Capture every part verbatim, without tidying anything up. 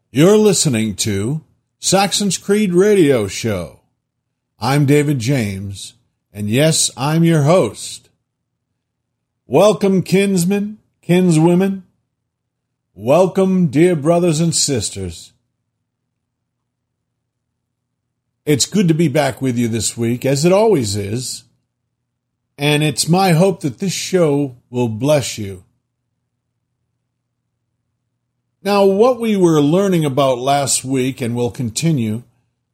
You're listening to Saxon's Creed Radio Show. I'm David James, and yes, I'm your host. Welcome, kinsmen, kinswomen. Welcome, dear brothers and sisters. It's good to be back with you this week, as it always is, and it's my hope that this show will bless you. Now, what we were learning about last week, and will continue,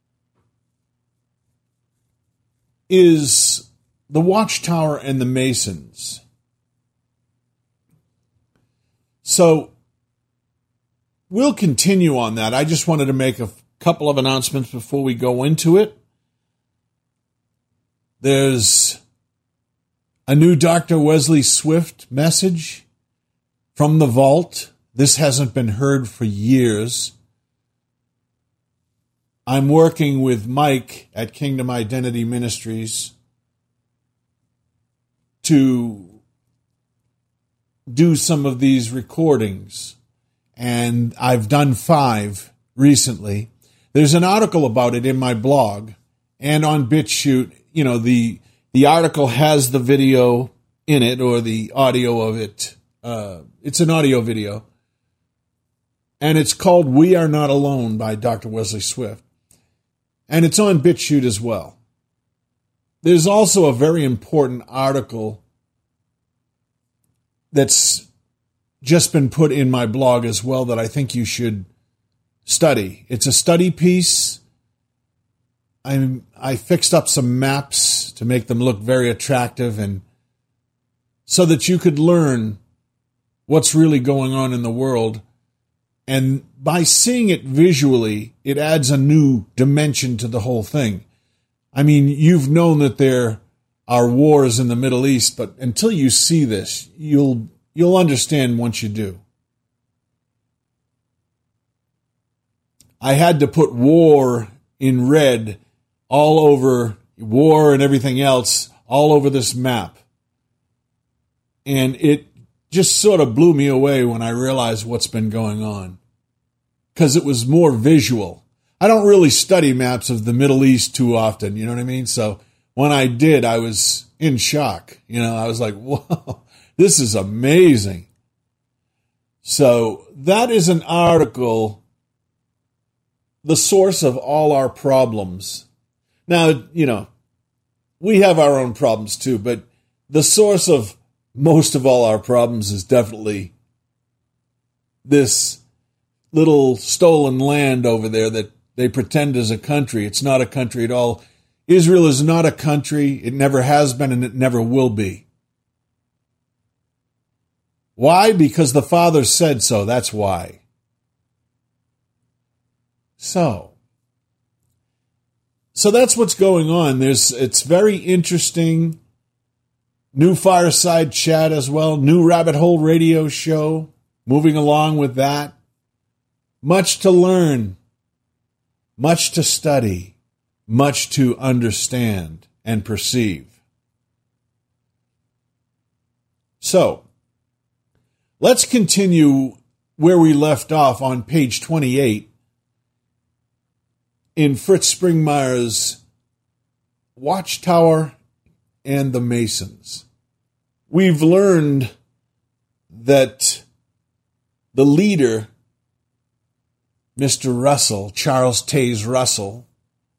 is the Watchtower and the Masons. So, we'll continue on that. I just wanted to make a couple of announcements before we go into it. There's a new Doctor Wesley Swift message from the vault. This hasn't been heard for years. I'm working with Mike at Kingdom Identity Ministries to do some of these recordings, and I've done five recently. There's an article about it in my blog and on BitChute. You know, the the article has the video in it, or the audio of it. Uh, it's an audio video. And it's called We Are Not Alone by Doctor Wesley Swift. And it's on BitChute as well. There's also a very important article that's just been put in my blog as well that I think you should study. It's a study piece. I I fixed up some maps to make them look very attractive, and so that you could learn what's really going on in the world. And by seeing it visually, it adds a new dimension to the whole thing. I mean, you've known that there are wars in the Middle East, but until you see this, you'll you'll understand once you do. I had to put war in red all over, war and everything else, all over this map. And it just sort of blew me away when I realized what's been going on, because it was more visual. I don't really study maps of the Middle East too often, you know what I mean? So when I did, I was in shock. You know, I was like, whoa, this is amazing. So that is an article, The Source of All Our Problems. Now, you know, we have our own problems too, but the source of most of all our problems is definitely this little stolen land over there that they pretend is a country. It's not a country at all. Israel is not a country. It never has been, and it never will be. Why? Because the Father said so. That's why. So, so that's what's going on. There's, it's very interesting. New fireside chat as well. New Rabbit Hole radio show. Moving along with that. Much to learn. Much to study. Much to understand and perceive. So, let's continue where we left off on page twenty-eight in Fritz Springmeier's Watchtower and the Masons. We've learned that the leader, Mister Russell, Charles Taze Russell,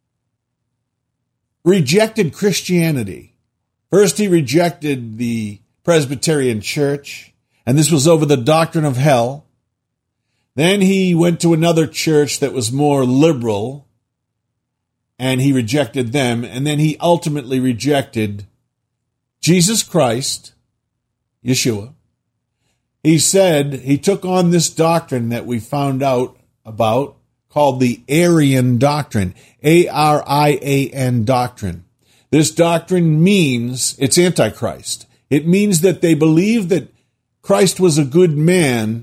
rejected Christianity. First, he rejected the Presbyterian Church, and this was over the doctrine of hell. Then he went to another church that was more liberal, and he rejected them. And then he ultimately rejected Jesus Christ, Yeshua. He said he took on this doctrine that we found out about called the Arian doctrine, A R I A N doctrine. This doctrine means it's Antichrist. It means that they believe that Christ was a good man,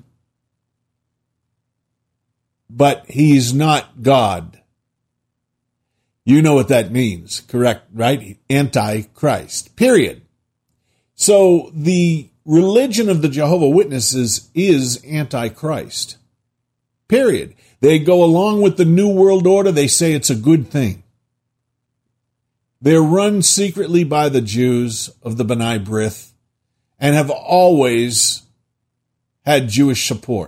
but he's not God. You know what that means, correct, right? Antichrist, period. So the religion of the Jehovah's Witnesses is Antichrist. period. They go along with the New World Order. They say it's a good thing. They're run secretly by the Jews of the B'nai B'rith and have always had Jewish support.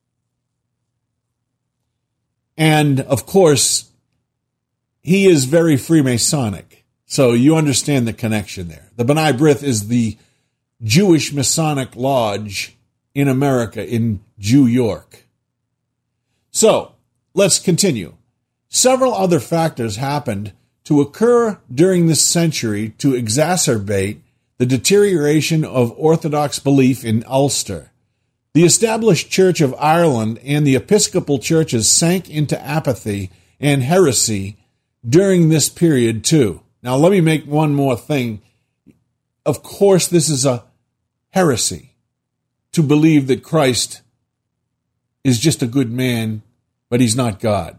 And, of course, he is very Freemasonic. So you understand the connection there. The B'nai B'rith is the Jewish Masonic Lodge in America, in New York. So, let's continue. Several other factors happened to occur during this century to exacerbate the deterioration of Orthodox belief in Ulster. The established Church of Ireland and the Episcopal churches sank into apathy and heresy during this period too. Now let me make one more thing. Of course, this is a heresy to believe that Christ is just a good man, but he's not God.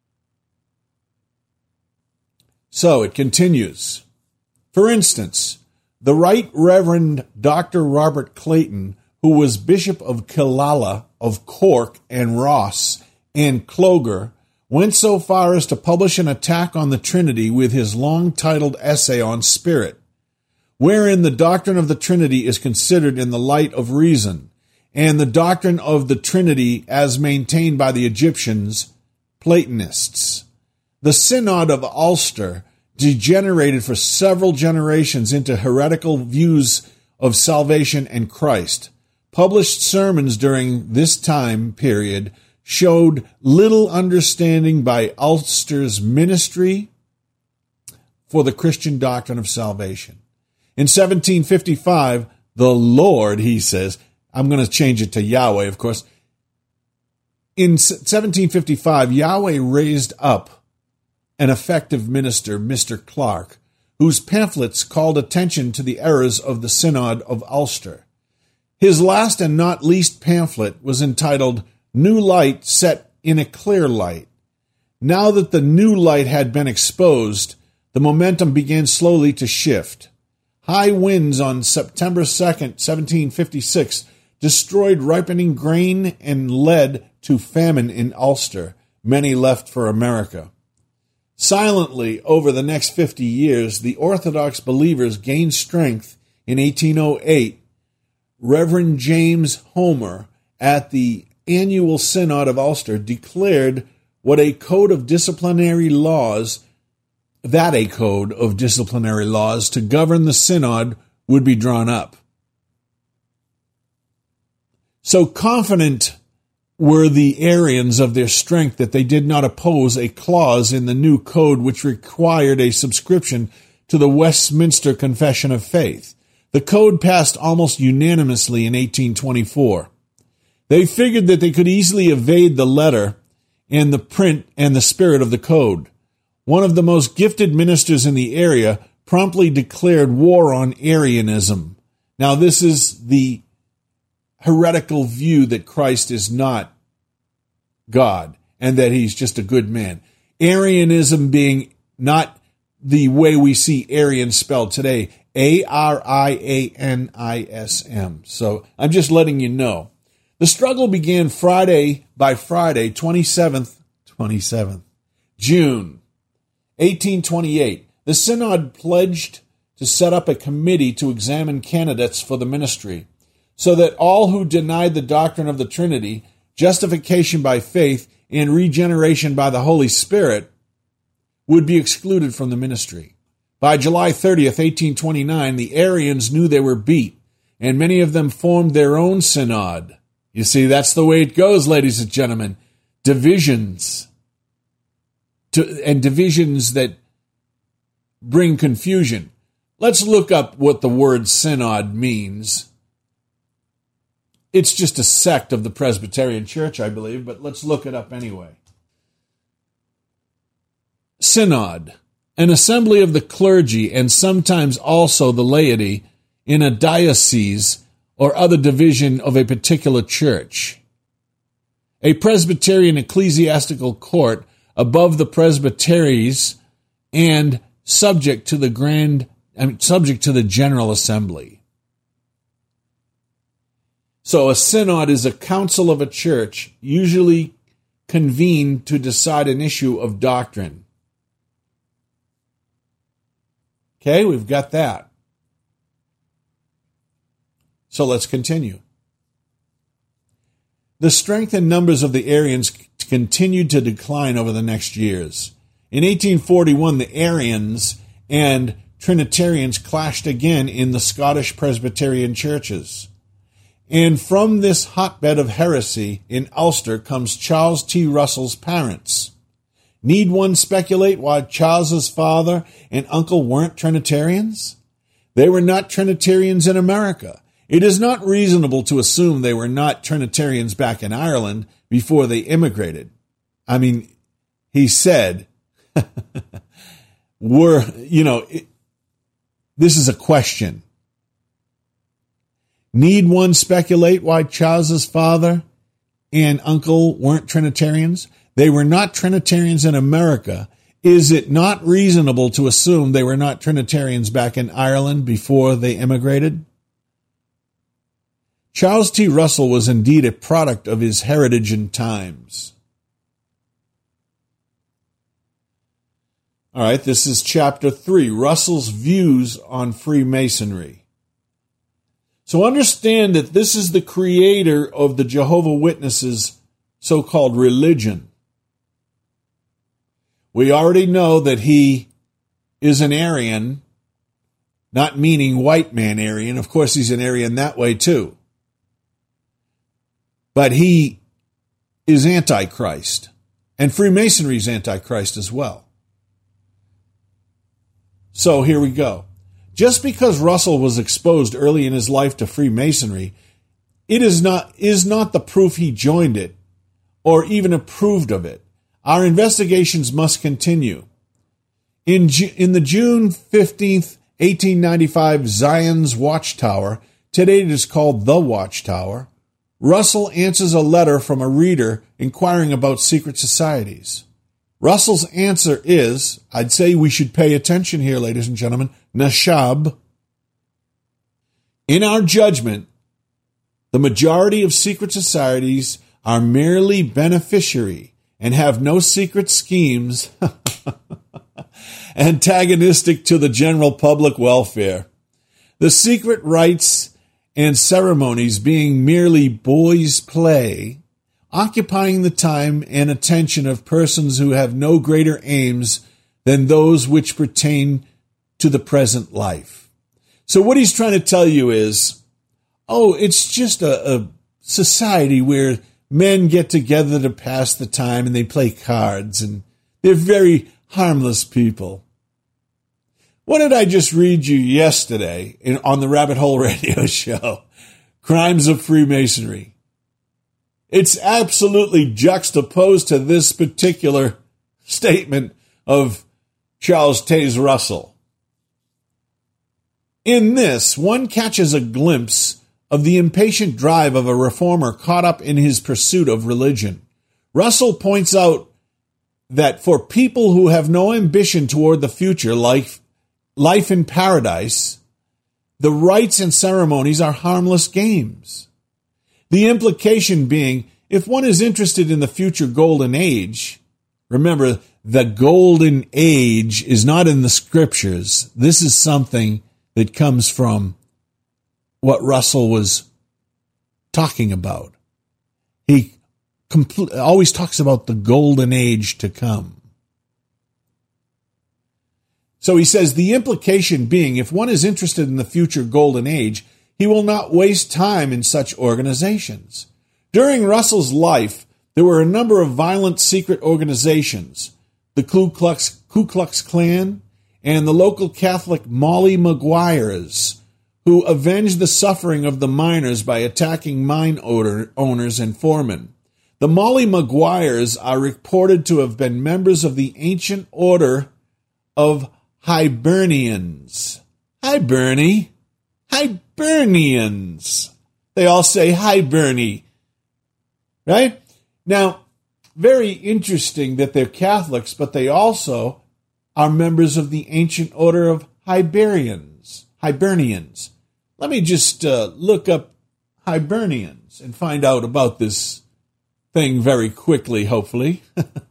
So it continues. For instance, the Right Reverend Doctor Robert Clayton, who was Bishop of Killala, of Cork and Ross and Clogher, went so far as to publish an attack on the Trinity with his long-titled essay on spirit, wherein the doctrine of the Trinity is considered in the light of reason, and the doctrine of the Trinity as maintained by the Egyptians, Platonists. The Synod of Ulster degenerated for several generations into heretical views of salvation and Christ. Published sermons during this time period showed little understanding by Ulster's ministry for the Christian doctrine of salvation. In seventeen fifty-five, the Lord, he says, I'm going to change it to Yahweh, of course. In seventeen fifty-five, Yahweh raised up an effective minister, Mister Clark, whose pamphlets called attention to the errors of the Synod of Ulster. His last and not least pamphlet was entitled New Light Set in a Clear Light. Now that the new light had been exposed, the momentum began slowly to shift. High winds on September second, seventeen fifty-six, destroyed ripening grain and led to famine in Ulster. Many left for America. Silently, over the next fifty years, the Orthodox believers gained strength. In eighteen oh eight, Reverend James Homer, at the annual Synod of Ulster, declared what a code of disciplinary laws, that a code of disciplinary laws to govern the Synod would be drawn up. So confident were the Arians of their strength that they did not oppose a clause in the new code which required a subscription to the Westminster Confession of Faith. The code passed almost unanimously in eighteen twenty-four. They figured that they could easily evade the letter and the print and the spirit of the code. One of the most gifted ministers in the area promptly declared war on Arianism. Now, this is the heretical view that Christ is not God and that he's just a good man. Arianism being not the way we see Arian spelled today, A R I A N I S M. So I'm just letting you know. The struggle began Friday by Friday, twenty-seventh, twenty-seventh, June, eighteen twenty-eight. The Synod pledged to set up a committee to examine candidates for the ministry, so that all who denied the doctrine of the Trinity, justification by faith, and regeneration by the Holy Spirit would be excluded from the ministry. By July thirtieth, eighteen twenty-nine, the Arians knew they were beat, and many of them formed their own synod. You see, that's the way it goes, ladies and gentlemen. Divisions, to, and divisions that bring confusion. Let's look up what the word synod means. It's just a sect of the Presbyterian Church, I believe, but let's look it up anyway. Synod, an assembly of the clergy and sometimes also the laity in a diocese or other division of a particular church. A Presbyterian ecclesiastical court above the presbyteries and subject to the grand, I mean, subject to the General Assembly. So a synod is a council of a church, usually convene to decide an issue of doctrine. Okay, we've got that. So let's continue. The strength and numbers of the Arians continued to decline over the next years. In eighteen forty-one, the Arians and Trinitarians clashed again in the Scottish Presbyterian churches. And from this hotbed of heresy in Ulster comes Charles T. Russell's parents. Need one speculate why Charles's father and uncle weren't Trinitarians? They were not Trinitarians in America. It is not reasonable to assume they were not Trinitarians back in Ireland before they immigrated. I mean, he said, were, you know, it, this is a question. Need one speculate why Charles's father and uncle weren't Trinitarians? They were not Trinitarians in America. Is it not reasonable to assume they were not Trinitarians back in Ireland before they immigrated? Charles T. Russell was indeed a product of his heritage and times. All right, this is chapter three, Russell's views on Freemasonry. So understand that this is the creator of the Jehovah's Witnesses' so-called religion. We already know that he is an Arian, not meaning white man Arian. Of course, he's an Arian that way too. But he is Antichrist, and Freemasonry is Antichrist as well. So here we go. Just because Russell was exposed early in his life to Freemasonry, it is not, is not the proof he joined it or even approved of it. Our investigations must continue. In, in the June fifteenth, eighteen ninety-five Zion's Watchtower, today it is called The Watchtower, Russell answers a letter from a reader inquiring about secret societies. Russell's answer is, I'd say we should pay attention here, ladies and gentlemen, Nashab. In our judgment, the majority of secret societies are merely beneficiary and have no secret schemes antagonistic to the general public welfare. The secret rites and ceremonies being merely boys' play, occupying the time and attention of persons who have no greater aims than those which pertain to the present life. So what he's trying to tell you is, oh, it's just a, a society where men get together to pass the time and they play cards, and they're very harmless people. What did I just read you yesterday in, on the Rabbit Hole Radio Show? Crimes of Freemasonry. It's absolutely juxtaposed to this particular statement of Charles Taze Russell. In this, one catches a glimpse of the impatient drive of a reformer caught up in his pursuit of religion. Russell points out that for people who have no ambition toward the future, like life in paradise, the rites and ceremonies are harmless games. The implication being, if one is interested in the future golden age, remember, the golden age is not in the scriptures. This is something that comes from what Russell was talking about. He compl- always talks about the golden age to come. So he says, the implication being, if one is interested in the future golden age, he will not waste time in such organizations. During Russell's life, there were a number of violent secret organizations, the Ku Klux, Ku Klux Klan and the local Catholic Molly Maguires, who avenged the suffering of the miners by attacking mine owner, owners and foremen. The Molly Maguires are reported to have been members of the ancient order of Hibernians. Hi, Bernie. Hibernians. They all say, hi, Bernie. Right? Now, very interesting that they're Catholics, but they also are members of the ancient order of Hibernians. Hibernians. Let me just uh, look up Hibernians and find out about this thing very quickly, hopefully.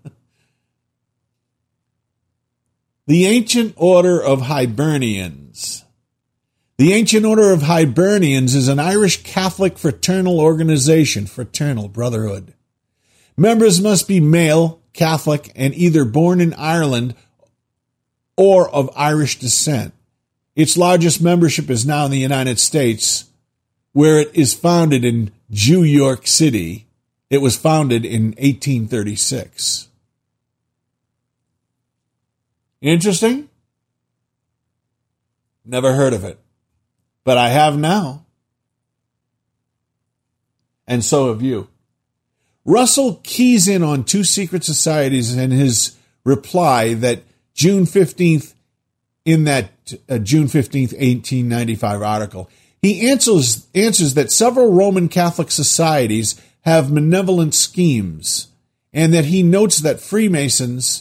The Ancient Order of Hibernians. The Ancient Order of Hibernians is an Irish Catholic fraternal organization, fraternal brotherhood. Members must be male, Catholic, and either born in Ireland or of Irish descent. Its largest membership is now in the United States, where it is founded in New York City. It was founded in eighteen thirty-six. Interesting? Never heard of it. But I have now. And so have you. Russell keys in on two secret societies in his reply that June fifteenth, in that uh, June fifteenth, eighteen ninety-five article. He answers, answers that several Roman Catholic societies have malevolent schemes, and that he notes that Freemasons,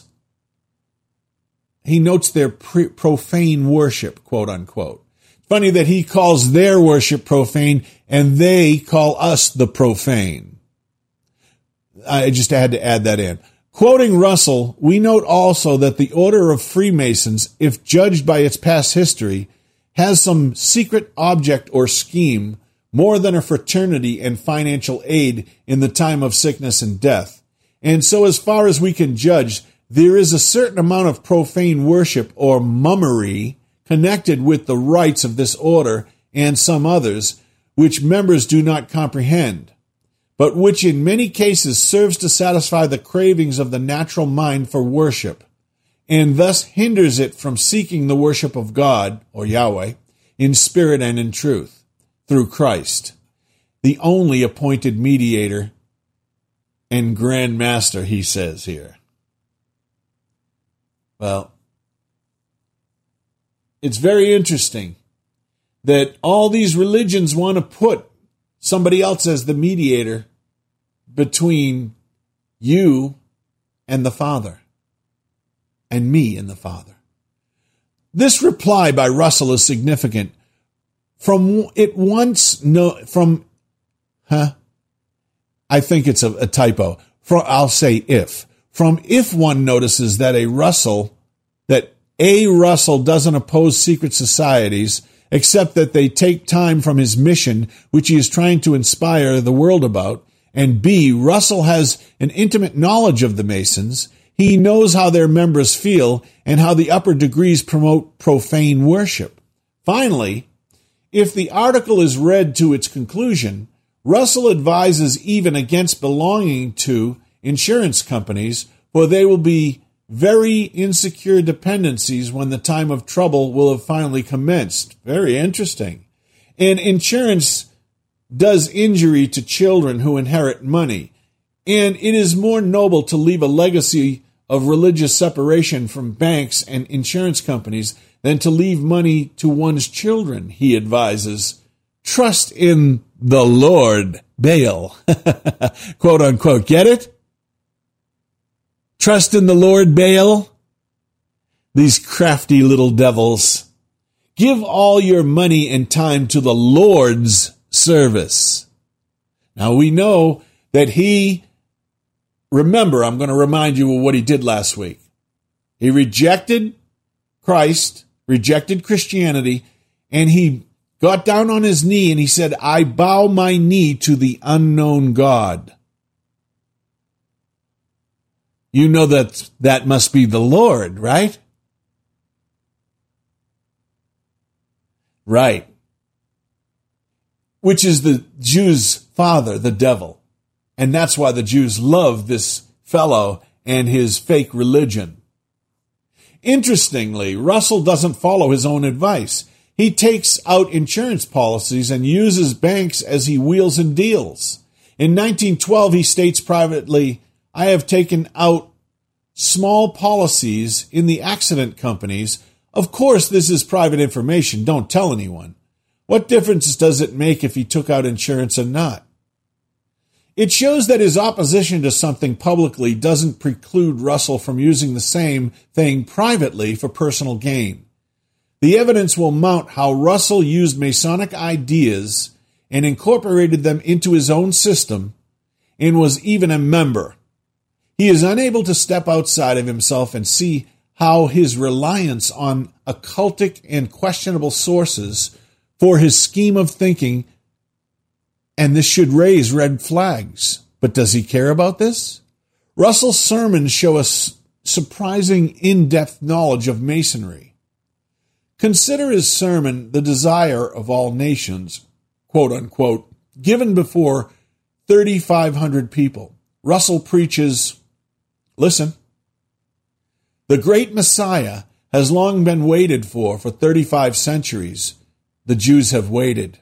he notes their pre- profane worship, quote unquote. Funny that he calls their worship profane and they call us the profane. I just had to add that in. Quoting Russell, we note also that the Order of Freemasons, if judged by its past history, has some secret object or scheme more than a fraternity and financial aid in the time of sickness and death. And so as far as we can judge, there is a certain amount of profane worship or mummery connected with the rites of this order and some others, which members do not comprehend, but which in many cases serves to satisfy the cravings of the natural mind for worship, and thus hinders it from seeking the worship of God, or Yahweh, in spirit and in truth, through Christ, the only appointed mediator and Grand Master, he says here. Well, it's very interesting that all these religions want to put somebody else as the mediator between you and the Father, and me and the Father. This reply by Russell is significant. From it once no from, huh? I think it's a, a typo. From I'll say if from if one notices that a Russell that A. Russell doesn't oppose secret societies, except that they take time from his mission, which he is trying to inspire the world about, and B. Russell has an intimate knowledge of the Masons. He knows how their members feel and how the upper degrees promote profane worship. Finally, if the article is read to its conclusion, Russell advises even against belonging to insurance companies, for they will be very insecure dependencies when the time of trouble will have finally commenced. Very interesting. And insurance does injury to children who inherit money. And it is more noble to leave a legacy of religious separation from banks and insurance companies than to leave money to one's children, he advises. Trust in the Lord, Baal. Quote unquote. Get it? Trust in the Lord, Baal. These crafty little devils. Give all your money and time to the Lord's service. Now we know that he, remember, I'm going to remind you of what he did last week. He rejected Christ, rejected Christianity, and he got down on his knee and he said, I bow my knee to the unknown God. You know that that must be the Lord, right? Right. Which is the Jews' father, the devil. And that's why the Jews love this fellow and his fake religion. Interestingly, Russell doesn't follow his own advice. He takes out insurance policies and uses banks as he wheels and deals. In nineteen twelve, he states privately, I have taken out small policies in the accident companies. Of course, this is private information. Don't tell anyone. What difference does it make if he took out insurance or not? It shows that his opposition to something publicly doesn't preclude Russell from using the same thing privately for personal gain. The evidence will mount how Russell used Masonic ideas and incorporated them into his own system, and was even a member. He is unable to step outside of himself and see how his reliance on occultic and questionable sources for his scheme of thinking, and this should raise red flags. But does he care about this? Russell's sermons show us surprising in-depth knowledge of Masonry. Consider his sermon, The Desire of All Nations, quote unquote, given before thirty-five hundred people. Russell preaches, listen, the great Messiah has long been waited for for thirty-five centuries. The Jews have waited.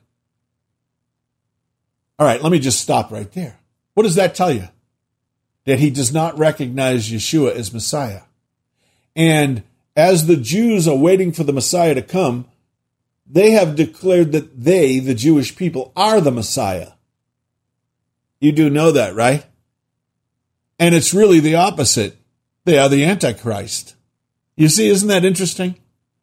All right, let me just stop right there. What does that tell you? That he does not recognize Yeshua as Messiah. And as the Jews are waiting for the Messiah to come, they have declared that they, the Jewish people, are the Messiah. You do know that, right? And it's really the opposite. They are the Antichrist. You see, isn't that interesting?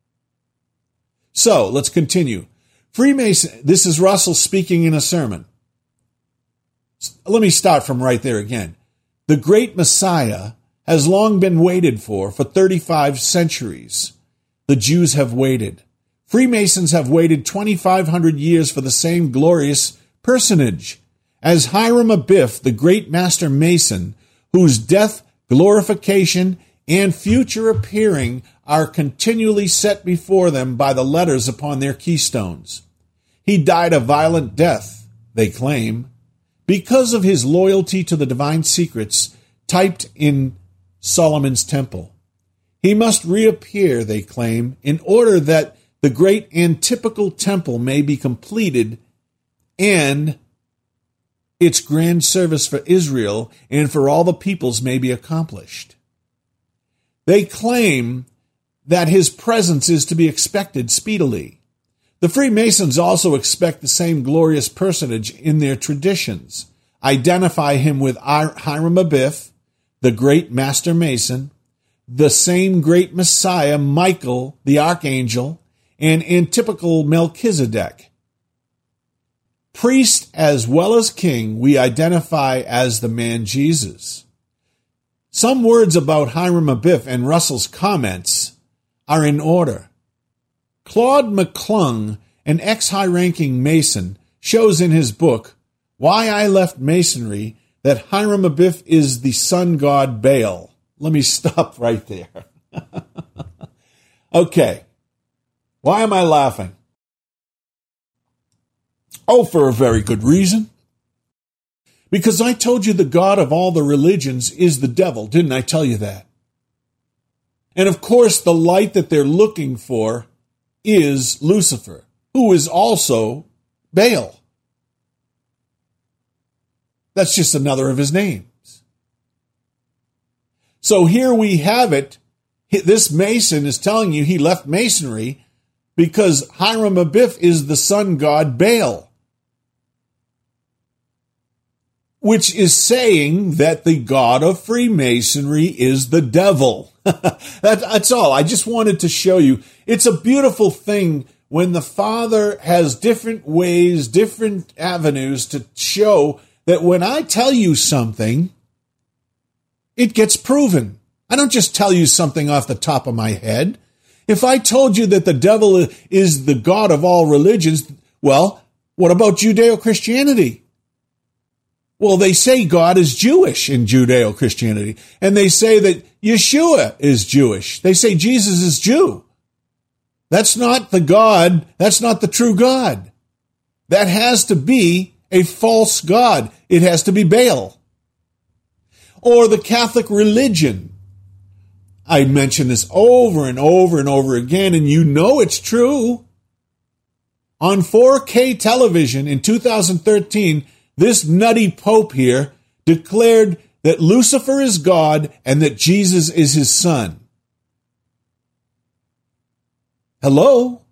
So, let's continue. Freemason, this is Russell speaking in a sermon. Let me start from right there again. The great Messiah has long been waited for for thirty-five centuries. The Jews have waited. Freemasons have waited twenty-five hundred years for the same glorious personage. As Hiram Abiff, the great master Mason, whose death, glorification, and future appearing are continually set before them by the letters upon their keystones. He died a violent death, they claim, because of his loyalty to the divine secrets typed in Solomon's temple. He must reappear, they claim, in order that the great antipical temple may be completed and its grand service for Israel and for all the peoples may be accomplished. They claim that his presence is to be expected speedily. The Freemasons also expect the same glorious personage in their traditions, identify him with Hiram Abiff, the great master Mason, the same great Messiah, Michael, the archangel, and antipical Melchizedek. Priest as well as king, we identify as the man Jesus. Some words about Hiram Abiff and Russell's comments are in order. Claude McClung, an ex-high-ranking Mason, shows in his book, Why I Left Masonry, that Hiram Abiff is the sun god Baal. Let me stop right there. Okay. Why am I laughing? Oh, for a very good reason. Because I told you the God of all the religions is the devil, didn't I tell you that? And of course, the light that they're looking for is Lucifer, who is also Baal. That's just another of his names. So here we have it. This Mason is telling you he left Masonry because Hiram Abiff is the sun god Baal, which is saying that the god of Freemasonry is the devil. that, that's all. I just wanted to show you. It's a beautiful thing when the Father has different ways, different avenues to show that when I tell you something, it gets proven. I don't just tell you something off the top of my head. If I told you that the devil is the god of all religions, well, what about Judeo-Christianity? Well, they say God is Jewish in Judeo-Christianity, and they say that Yeshua is Jewish. They say Jesus is Jew. That's not the God. That's not the true God. That has to be a false God. It has to be Baal. Or the Catholic religion. I mention this over and over and over again, and you know it's true. On four K television in two thousand thirteen, this nutty Pope here declared that Lucifer is God and that Jesus is his son. Hello?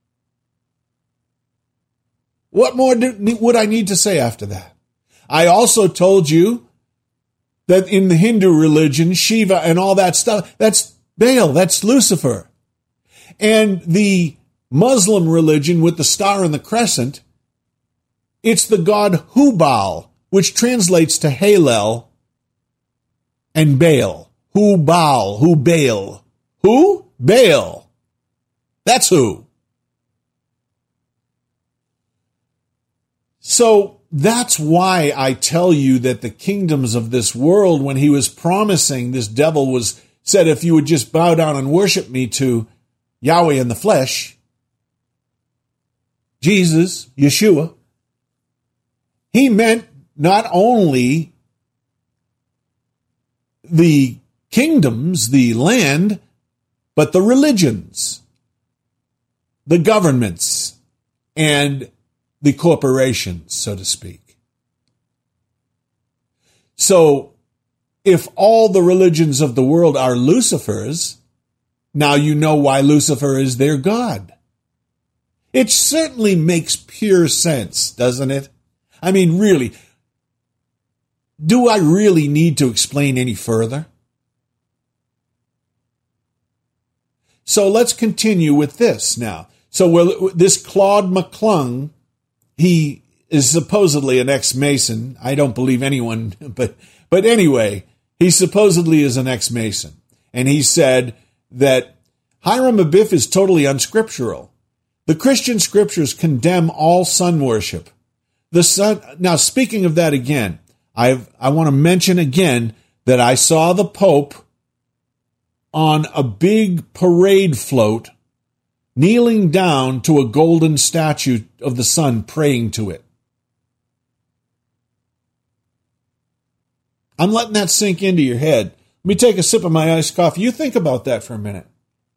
What more do, would I need to say after that? I also told you that in the Hindu religion, Shiva and all that stuff, that's Baal, that's Lucifer. And the Muslim religion with the star and the crescent, it's the god Hubal, which translates to Halel and Baal. Who Baal? Who Baal? Who? Baal. That's who. So that's why I tell you that the kingdoms of this world, when he was promising, this devil was said, if you would just bow down and worship me to Yahweh in the flesh, Jesus, Yeshua, he meant not only the kingdoms, the land, but the religions, the governments, and the corporations, so to speak. So, if all the religions of the world are Lucifer's, now you know why Lucifer is their god. It certainly makes pure sense, doesn't it? I mean, really, do I really need to explain any further? So let's continue with this now. So well, this Claude McClung, he is supposedly an ex-Mason. I don't believe anyone, but but anyway, he supposedly is an ex-Mason. And he said that Hiram Abiff is totally unscriptural. The Christian scriptures condemn all sun worship. The sun. Now, speaking of that again, I I want to mention again that I saw the Pope on a big parade float, kneeling down to a golden statue of the sun, praying to it. I'm letting that sink into your head. Let me take a sip of my iced coffee. You think about that for a minute.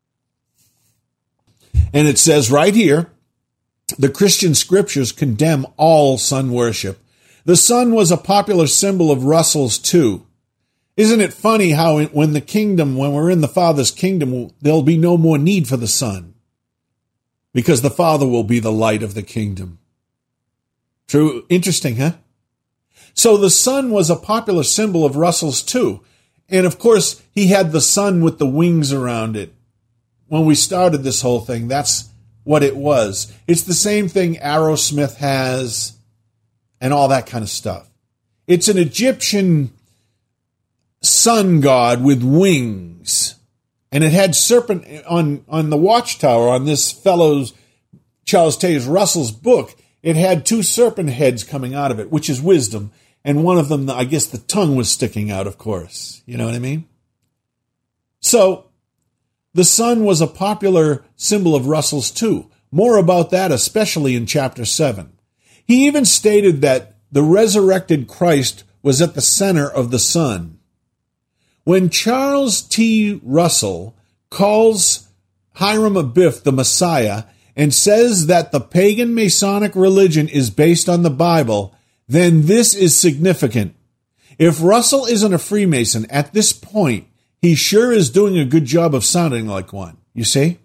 And it says right here, the Christian scriptures condemn all sun worship. The sun was a popular symbol of Russell's too. Isn't it funny how when the kingdom, when we're in the Father's kingdom, there'll be no more need for the sun, because the Father will be the light of the kingdom. True. Interesting, huh? So the sun was a popular symbol of Russell's too. And of course, he had the sun with the wings around it. When we started this whole thing, that's what it was. It's the same thing Aerosmith has and all that kind of stuff. It's an Egyptian sun god with wings. And it had serpent on, on the watchtower on this fellow's, Charles Taze Russell's book. It had two serpent heads coming out of it, which is wisdom. And one of them, I guess the tongue was sticking out, of course. You know what I mean? So, the sun was a popular symbol of Russell's too. More about that, especially in chapter seven. He even stated that the resurrected Christ was at the center of the sun. When Charles T. Russell calls Hiram Abiff the Messiah and says that the pagan Masonic religion is based on the Bible, then this is significant. If Russell isn't a Freemason at this point, he sure is doing a good job of sounding like one, you see?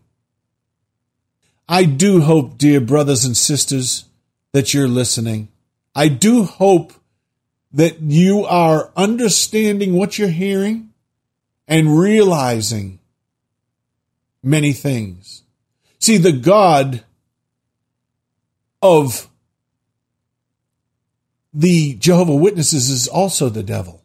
I do hope, dear brothers and sisters, that you're listening. I do hope that you are understanding what you're hearing and realizing many things. See, the God of the Jehovah's Witnesses is also the devil.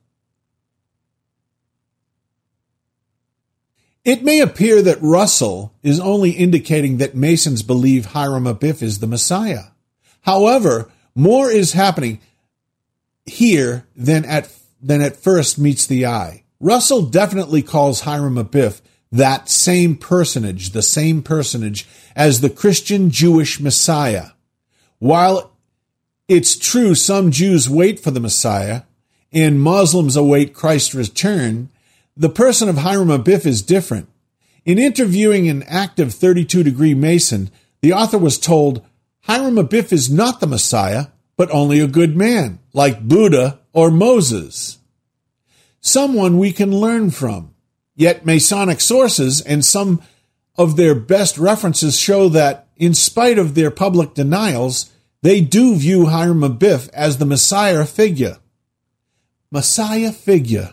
It may appear that Russell is only indicating that Masons believe Hiram Abiff is the Messiah. However, more is happening here than at, than at first meets the eye. Russell definitely calls Hiram Abiff that same personage, the same personage as the Christian Jewish Messiah. While it's true some Jews wait for the Messiah and Muslims await Christ's return, the person of Hiram Abiff is different. In interviewing an active thirty-two degree Mason, the author was told, Hiram Abiff is not the Messiah, but only a good man, like Buddha or Moses. Someone we can learn from. Yet Masonic sources and some of their best references show that, in spite of their public denials, they do view Hiram Abiff as the Messiah figure. Messiah figure.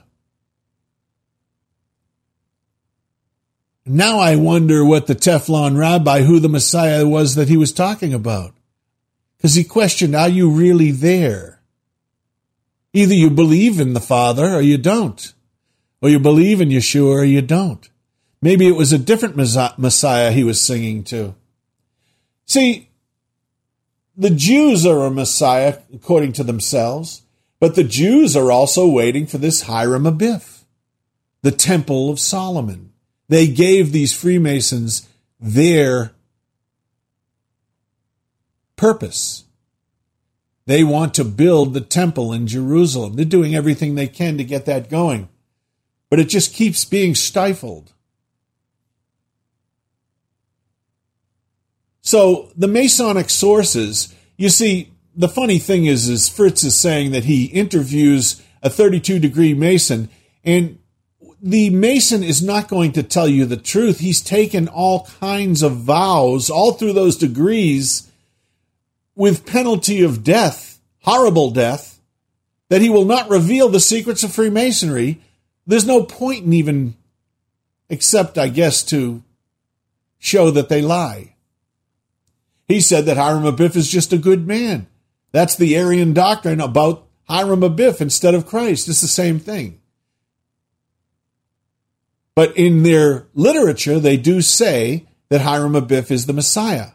Now I wonder what the Teflon rabbi, who the Messiah was that he was talking about. Because he questioned, are you really there? Either you believe in the Father or you don't. Or you believe in Yeshua or you don't. Maybe it was a different Messiah he was singing to. See, the Jews are a Messiah according to themselves, but the Jews are also waiting for this Hiram Abiff, the Temple of Solomon. They gave these Freemasons their purpose. They want to build the temple in Jerusalem. They're doing everything they can to get that going. But it just keeps being stifled. So the Masonic sources, you see, the funny thing is, is Fritz is saying that he interviews a thirty-two degree Mason, and the Mason is not going to tell you the truth. He's taken all kinds of vows all through those degrees with penalty of death, horrible death, that he will not reveal the secrets of Freemasonry. There's no point in even, except, I guess, to show that they lie. He said that Hiram Abiff is just a good man. That's the Arian doctrine about Hiram Abiff instead of Christ. It's the same thing. But in their literature, they do say that Hiram Abiff is the Messiah.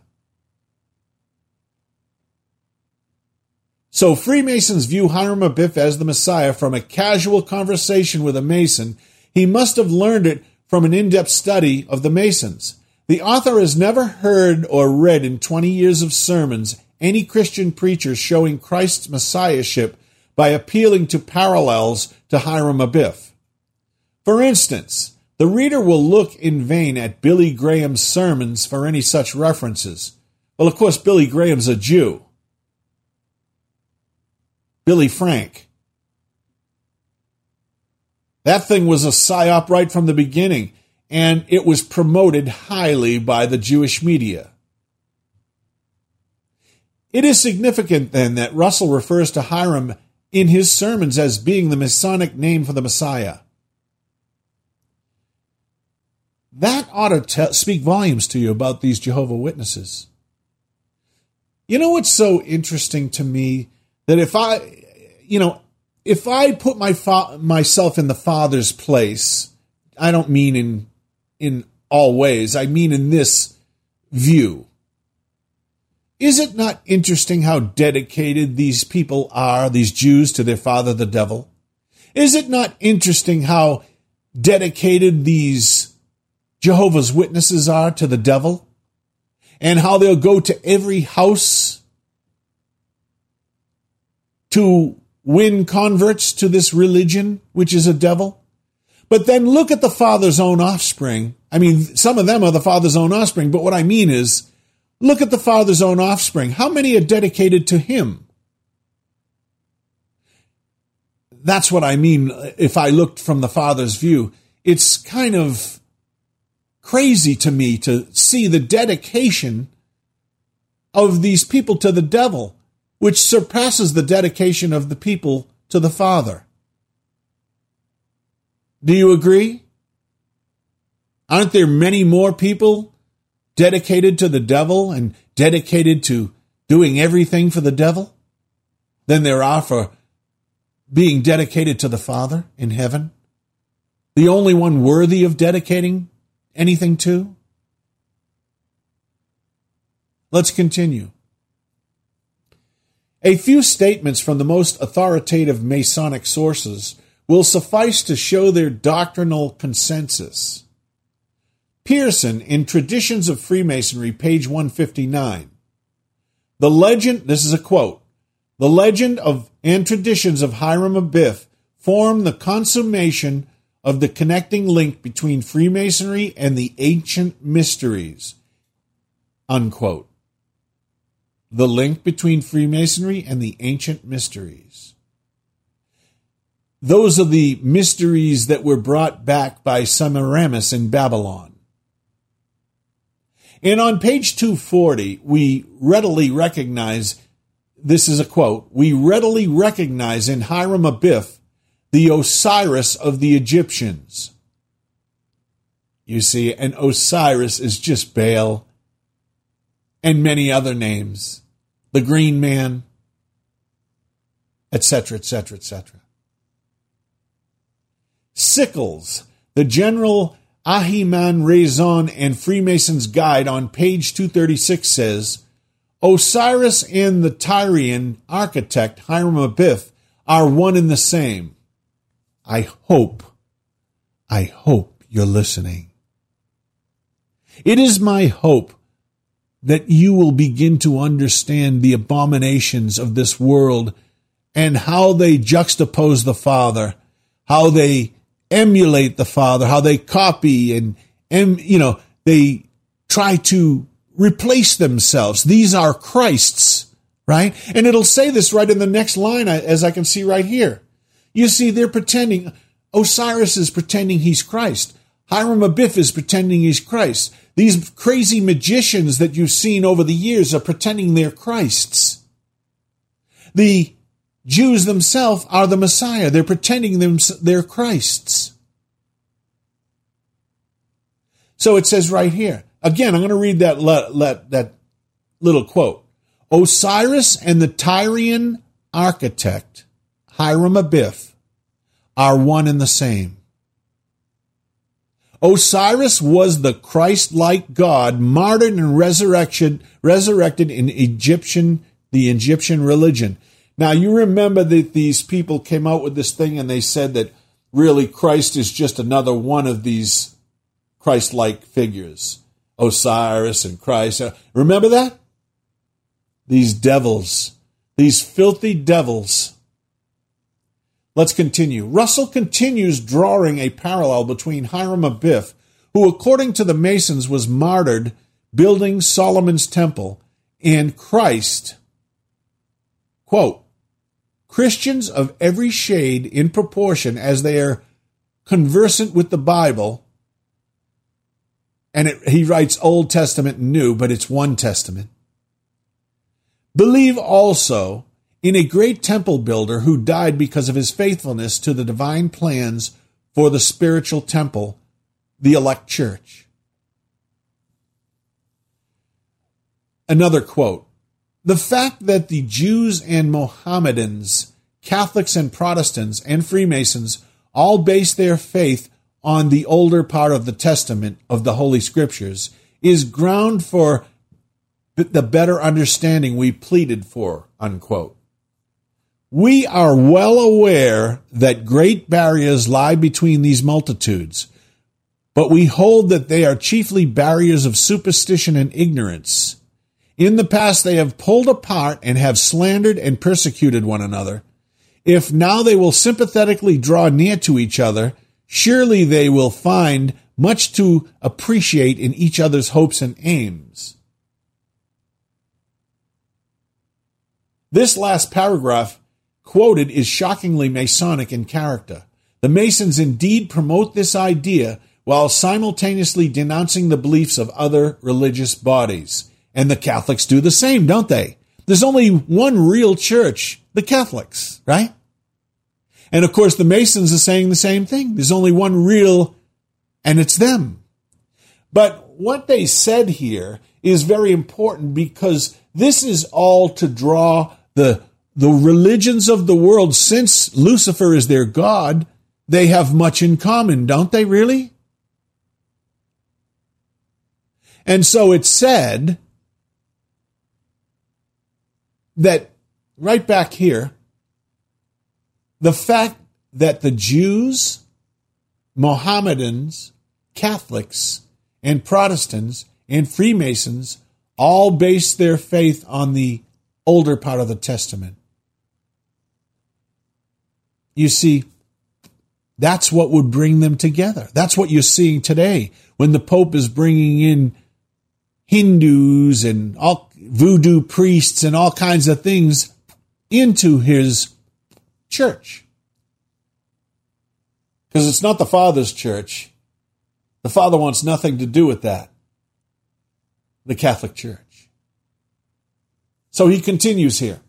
So Freemasons view Hiram Abiff as the Messiah from a casual conversation with a Mason. He must have learned it from an in-depth study of the Masons. The author has never heard or read in twenty years of sermons any Christian preacher showing Christ's Messiahship by appealing to parallels to Hiram Abiff. For instance, the reader will look in vain at Billy Graham's sermons for any such references. Well, of course, Billy Graham's a Jew. Billy Frank. That thing was a psyop right from the beginning, and it was promoted highly by the Jewish media. It is significant, then, that Russell refers to Hiram in his sermons as being the Masonic name for the Messiah. That ought to te- speak volumes to you about these Jehovah's Witnesses. You know what's so interesting to me? That if I, you know, if I put my fa- myself in the Father's place, I don't mean in in all ways, I mean in this view. Is it not interesting how dedicated these people are, these Jews, to their father, the devil? Is it not interesting how dedicated these Jehovah's Witnesses are to the devil? And how they'll go to every house to win converts to this religion, which is a devil? But then look at the Father's own offspring. I mean, some of them are the Father's own offspring, but what I mean is, look at the Father's own offspring. How many are dedicated to him? That's what I mean if I looked from the Father's view. It's kind of crazy to me to see the dedication of these people to the devil, which surpasses the dedication of the people to the Father. Do you agree? Aren't there many more people dedicated to the devil and dedicated to doing everything for the devil than there are for being dedicated to the Father in heaven? The only one worthy of dedicating anything to? Let's continue. A few statements from the most authoritative Masonic sources will suffice to show their doctrinal consensus. Pearson, in Traditions of Freemasonry, page one fifty-nine. The legend, this is a quote, the legend of and traditions of Hiram Abiff form the consummation of the connecting link between Freemasonry and the ancient mysteries. Unquote. The link between Freemasonry and the ancient mysteries. Those are the mysteries that were brought back by Semiramis in Babylon. And on page two forty, we readily recognize, this is a quote, we readily recognize in Hiram Abiff the Osiris of the Egyptians. You see, and Osiris is just Baal and many other names, the Green Man, et cetera, et cetera, et cetera. Sickles, the General Ahiman Raison and Freemason's Guide on page two thirty-six says, Osiris and the Tyrian architect Hiram Abiff are one and the same. I hope, I hope you're listening. It is my hope that you will begin to understand the abominations of this world and how they juxtapose the Father, how they emulate the Father, how they copy and, and you know, they try to replace themselves. These are Christ's, right? And it'll say this right in the next line, as I can see right here. You see, they're pretending, Osiris is pretending he's Christ. Hiram Abiff is pretending he's Christ. These crazy magicians that you've seen over the years are pretending they're Christs. The Jews themselves are the Messiah. They're pretending them they're Christs. So it says right here. Again, I'm going to read that, let, let, that little quote. Osiris and the Tyrian architect, Hiram Abiff, are one and the same. Osiris was the Christ-like God martyred and resurrection, resurrected in Egyptian, the Egyptian religion. Now, you remember that these people came out with this thing and they said that really Christ is just another one of these Christ-like figures. Osiris and Christ. Remember that? These devils, these filthy devils. Let's continue. Russell continues drawing a parallel between Hiram Abiff, who according to the Masons was martyred building Solomon's temple, and Christ. Quote, Christians of every shade in proportion as they are conversant with the Bible, and it, he writes Old Testament and New, but it's one testament, believe also in a great temple builder who died because of his faithfulness to the divine plans for the spiritual temple, the elect church. Another quote, the fact that the Jews and Mohammedans, Catholics and Protestants and Freemasons all base their faith on the older part of the Testament of the Holy Scriptures is ground for the better understanding we pleaded for, unquote. We are well aware that great barriers lie between these multitudes, but we hold that they are chiefly barriers of superstition and ignorance. In the past they have pulled apart and have slandered and persecuted one another. If now they will sympathetically draw near to each other, surely they will find much to appreciate in each other's hopes and aims. This last paragraph quoted is shockingly Masonic in character. The Masons indeed promote this idea while simultaneously denouncing the beliefs of other religious bodies. And the Catholics do the same, don't they? There's only one real church, the Catholics, right? And of course the Masons are saying the same thing. There's only one real, and it's them. But what they said here is very important because this is all to draw the The religions of the world, since Lucifer is their god, they have much in common, don't they really? And so it's said that right back here, the fact that the Jews, Mohammedans, Catholics, and Protestants, and Freemasons all base their faith on the older part of the Testament. You see, that's what would bring them together. That's what you're seeing today when the Pope is bringing in Hindus and all voodoo priests and all kinds of things into his church. Because it's not the Father's church. The Father wants nothing to do with that. The Catholic Church. So he continues here.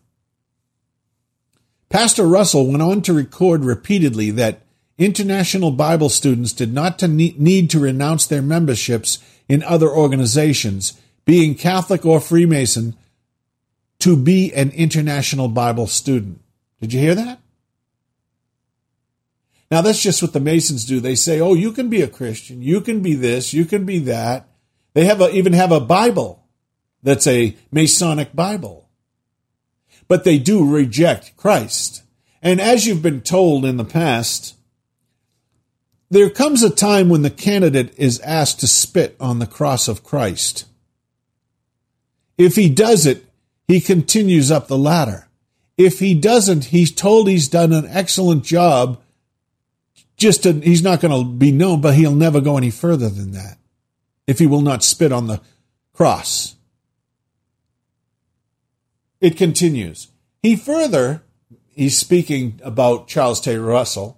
Pastor Russell went on to record repeatedly that international Bible students did not to need to renounce their memberships in other organizations, being Catholic or Freemason, to be an international Bible student. Did you hear that? Now, that's just what the Masons do. They say, oh, you can be a Christian. You can be this. You can be that. They have a, even have a Bible that's a Masonic Bible. But they do reject Christ. And as you've been told in the past, there comes a time when the candidate is asked to spit on the cross of Christ. If he does it, he continues up the ladder. If he doesn't, he's told he's done an excellent job. Just to, he's not going to be known, but he'll never go any further than that if he will not spit on the cross. It continues. He further, he's speaking about Charles Taze Russell,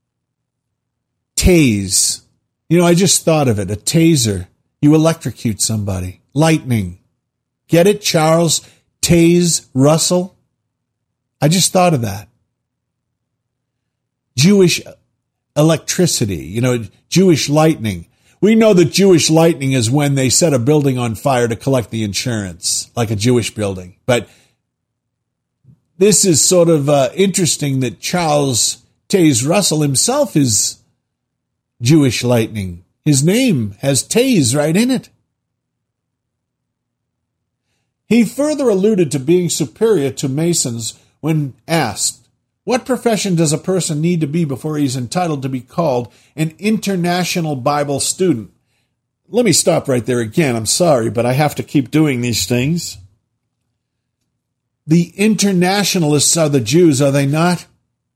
tase. You know, I just thought of it, a taser. You electrocute somebody. Lightning. Get it, Charles Taze Russell? I just thought of that. Jewish electricity, you know, Jewish lightning. We know that Jewish lightning is when they set a building on fire to collect the insurance, like a Jewish building. But this is sort of uh, interesting that Charles Taze Russell himself is Jewish lightning. His name has Taze right in it. He further alluded to being superior to Masons when asked, what profession does a person need to be before he's entitled to be called an international Bible student? Let me stop right there again. I'm sorry, but I have to keep doing these things. The internationalists are the Jews, are they not?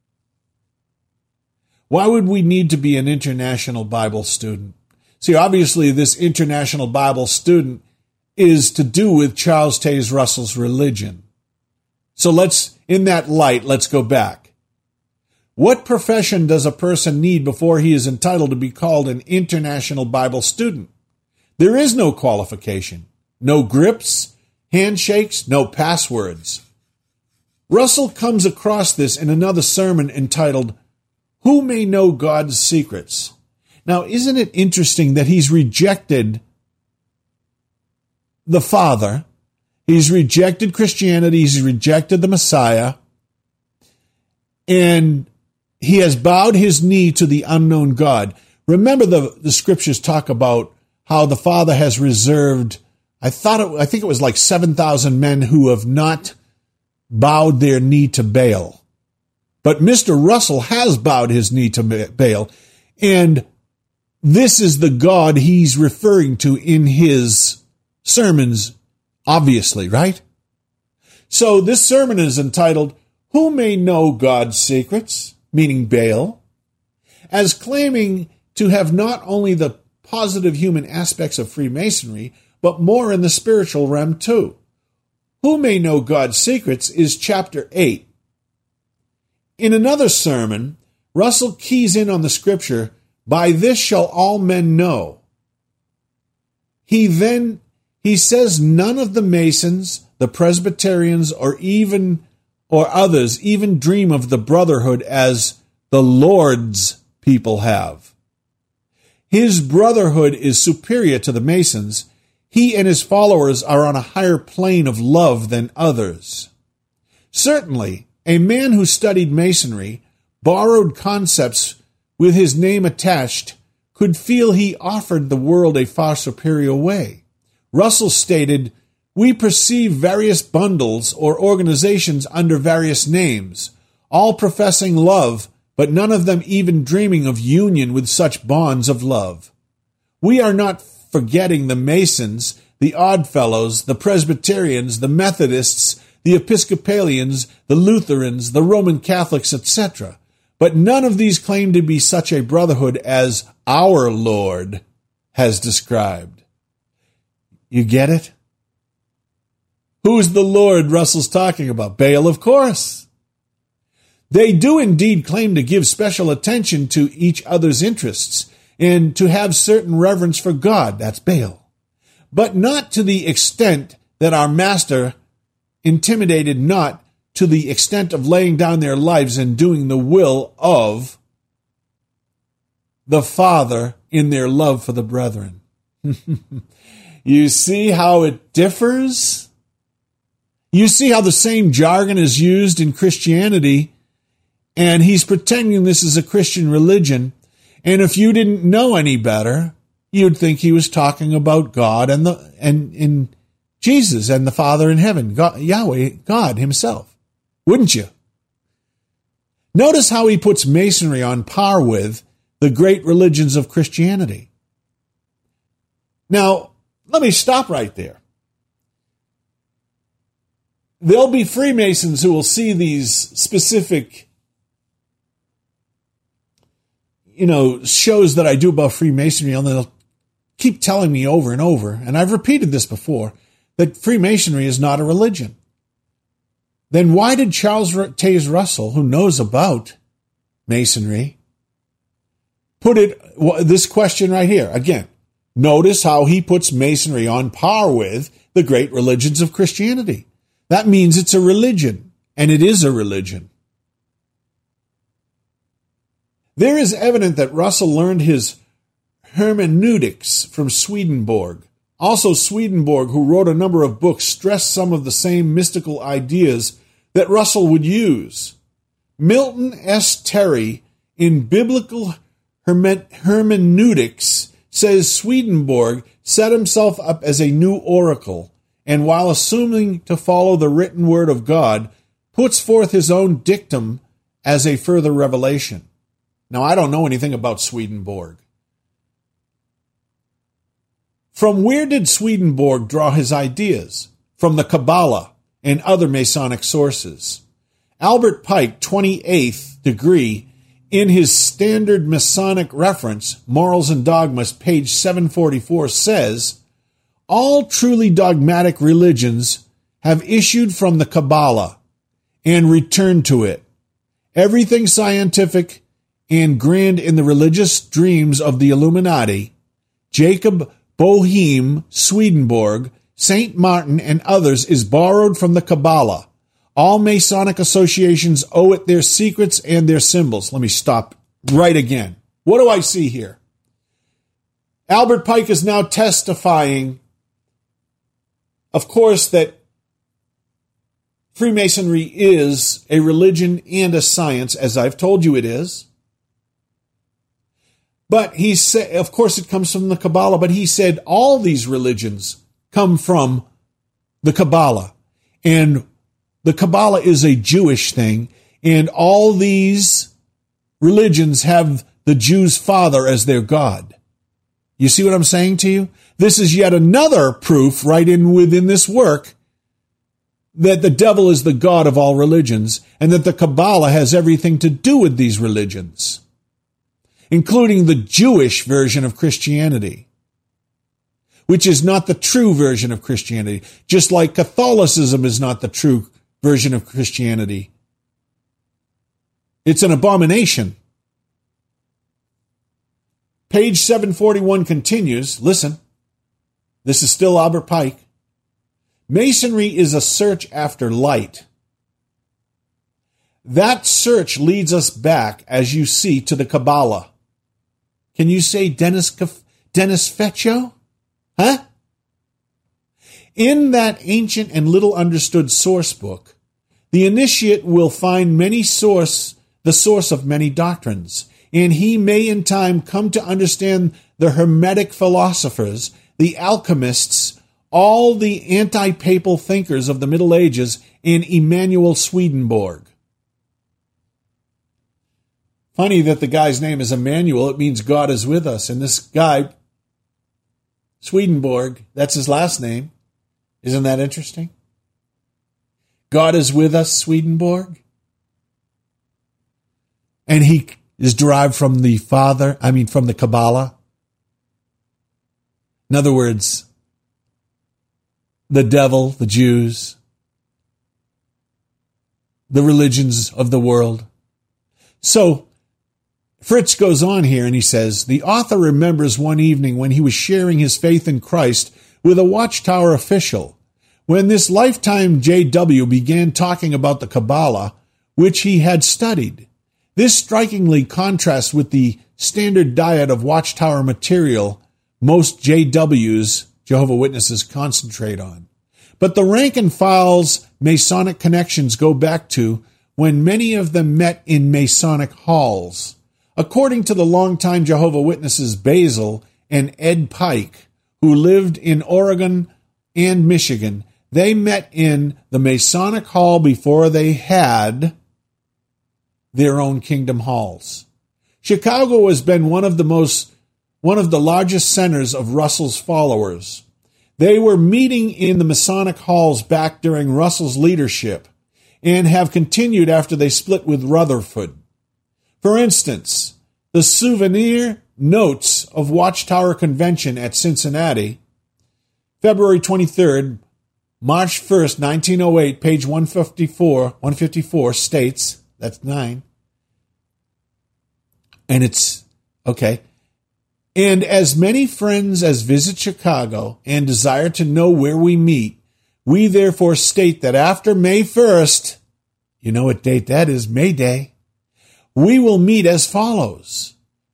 Why would we need to be an international Bible student? See, obviously, this international Bible student is to do with Charles Taze Russell's religion. So let's, in that light, let's go back. What profession does a person need before he is entitled to be called an international Bible student? There is no qualification, no grips, handshakes, no passwords. Russell comes across this in another sermon entitled, Who May Know God's Secrets? Now, isn't it interesting that he's rejected the Father? He's rejected Christianity. He's rejected the Messiah. And he has bowed his knee to the unknown God. Remember the, the scriptures talk about how the Father has reserved, I thought it, I think it was like seven thousand men who have not bowed their knee to Baal. But Mister Russell has bowed his knee to Baal. And this is the God he's referring to in his sermons, obviously, right? So this sermon is entitled, Who May Know God's Secrets? Meaning Baal, as claiming to have not only the positive human aspects of Freemasonry, but more in the spiritual realm too. Who May Know God's Secrets is chapter eight. In another sermon, Russell keys in on the scripture, By this shall all men know. He then He says none of the Masons, the Presbyterians, or even or others even dream of the brotherhood as the Lord's people have. His brotherhood is superior to the Masons. He and his followers are on a higher plane of love than others. Certainly, a man who studied Masonry, borrowed concepts with his name attached, could feel he offered the world a far superior way. Russell stated, We perceive various bundles or organizations under various names, all professing love, but none of them even dreaming of union with such bonds of love. We are not forgetting the Masons, the Oddfellows, the Presbyterians, the Methodists, the Episcopalians, the Lutherans, the Roman Catholics, et cetera. But none of these claim to be such a brotherhood as our Lord has described. You get it? Who's the Lord Russell's talking about? Baal, of course. They do indeed claim to give special attention to each other's interests and to have certain reverence for God. That's Baal. But not to the extent that our master intimidated not to the extent of laying down their lives and doing the will of the Father in their love for the brethren. You see how it differs? You see how the same jargon is used in Christianity And he's pretending this is a Christian religion. And if you didn't know any better, you'd think he was talking about God and the and in Jesus and the Father in heaven, God, Yahweh, God himself. Wouldn't you? Notice how he puts Masonry on par with the great religions of Christianity. Now, let me stop right there. There'll be Freemasons who will see these specific, you know, shows that I do about Freemasonry, and they'll keep telling me over and over, and I've repeated this before, that Freemasonry is not a religion. Then why did Charles Taze Russell, who knows about Masonry, put it, this question right here? Again, notice how he puts Masonry on par with the great religions of Christianity. That means it's a religion, and it is a religion. There is evidence that Russell learned his hermeneutics from Swedenborg. Also, Swedenborg, who wrote a number of books, stressed some of the same mystical ideas that Russell would use. Milton S. Terry, in Biblical Hermeneutics, says Swedenborg set himself up as a new oracle, and while assuming to follow the written word of God, puts forth his own dictum as a further revelation. Now, I don't know anything about Swedenborg. From where did Swedenborg draw his ideas? From the Kabbalah and other Masonic sources. Albert Pike, twenty-eighth degree, in his standard Masonic reference, Morals and Dogmas, page seven forty-four, says, all truly dogmatic religions have issued from the Kabbalah and returned to it. Everything scientific and grand in the religious dreams of the Illuminati, Jacob Boehme, Swedenborg, Saint Martin, and others is borrowed from the Kabbalah. All Masonic associations owe it their secrets and their symbols. Let me stop right again. What do I see here? Albert Pike is now testifying, of course, that Freemasonry is a religion and a science, as I've told you it is. But he said, of course, it comes from the Kabbalah, but he said all these religions come from the Kabbalah. And the Kabbalah is a Jewish thing, and all these religions have the Jews' father as their God. You see what I'm saying to you? This is yet another proof right in within this work that the devil is the god of all religions, and that the Kabbalah has everything to do with these religions, including the Jewish version of Christianity, which is not the true version of Christianity, just like Catholicism is not the true version of Christianity. It's an abomination. Page seven forty-one continues, listen, this is still Albert Pike. Masonry is a search after light. That search leads us back, as you see, to the Kabbalah. Can you say Dennis Dennis Feccio? Huh? In that ancient and little understood source book, the initiate will find many source, the source of many doctrines, and he may in time come to understand the Hermetic philosophers, the alchemists, all the anti-papal thinkers of the Middle Ages, and Emanuel Swedenborg. Funny that the guy's name is Emmanuel. It means God is with us. And this guy, Swedenborg, that's his last name. Isn't that interesting? God is with us, Swedenborg. And he is derived from the Father, I mean from the Kabbalah. In other words, the devil, the Jews, the religions of the world. So, Fritz goes on here and he says, the author remembers one evening when he was sharing his faith in Christ with a Watchtower official, when this lifetime J W began talking about the Kabbalah, which he had studied. This strikingly contrasts with the standard diet of Watchtower material most J Ws, Jehovah's Witnesses, concentrate on. But the rank and file's Masonic connections go back to when many of them met in Masonic halls. According to the longtime Jehovah's Witnesses Basil and Ed Pike, who lived in Oregon and Michigan, they met in the Masonic hall before they had their own kingdom halls. Chicago has been one of the most, one of the largest centers of Russell's followers. They were meeting in the Masonic halls back during Russell's leadership and have continued after they split with Rutherford. For instance, the souvenir notes of Watchtower Convention at Cincinnati, February twenty-third, March first, nineteen oh eight, page one fifty-four, one fifty-four states, that's nine, and it's, okay, and as many friends as visit Chicago and desire to know where we meet, we therefore state that after May first, you know what date that is, May Day, we will meet as follows.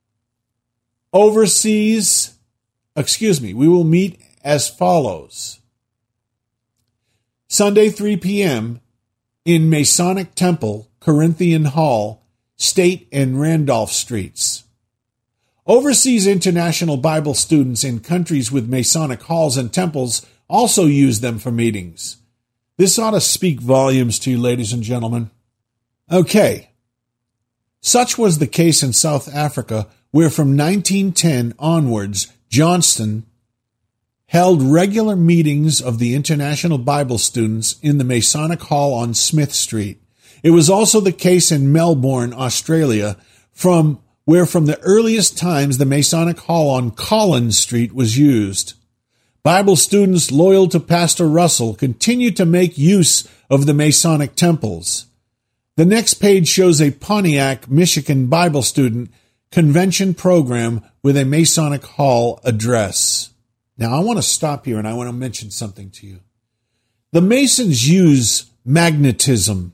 Overseas, excuse me, we will meet as follows. Sunday, three p.m. in Masonic Temple, Corinthian Hall, State and Randolph Streets. Overseas international Bible students in countries with Masonic halls and temples also use them for meetings. This ought to speak volumes to you, ladies and gentlemen. Okay. Such was the case in South Africa, where from nineteen ten onwards, Johnston held regular meetings of the international Bible students in the Masonic Hall on Smith Street. It was also the case in Melbourne, Australia, from where from the earliest times the Masonic Hall on Collins Street was used. Bible students loyal to Pastor Russell continued to make use of the Masonic temples. The next page shows a Pontiac, Michigan Bible student convention program with a Masonic Hall address. Now, I want to stop here and I want to mention something to you. The Masons use magnetism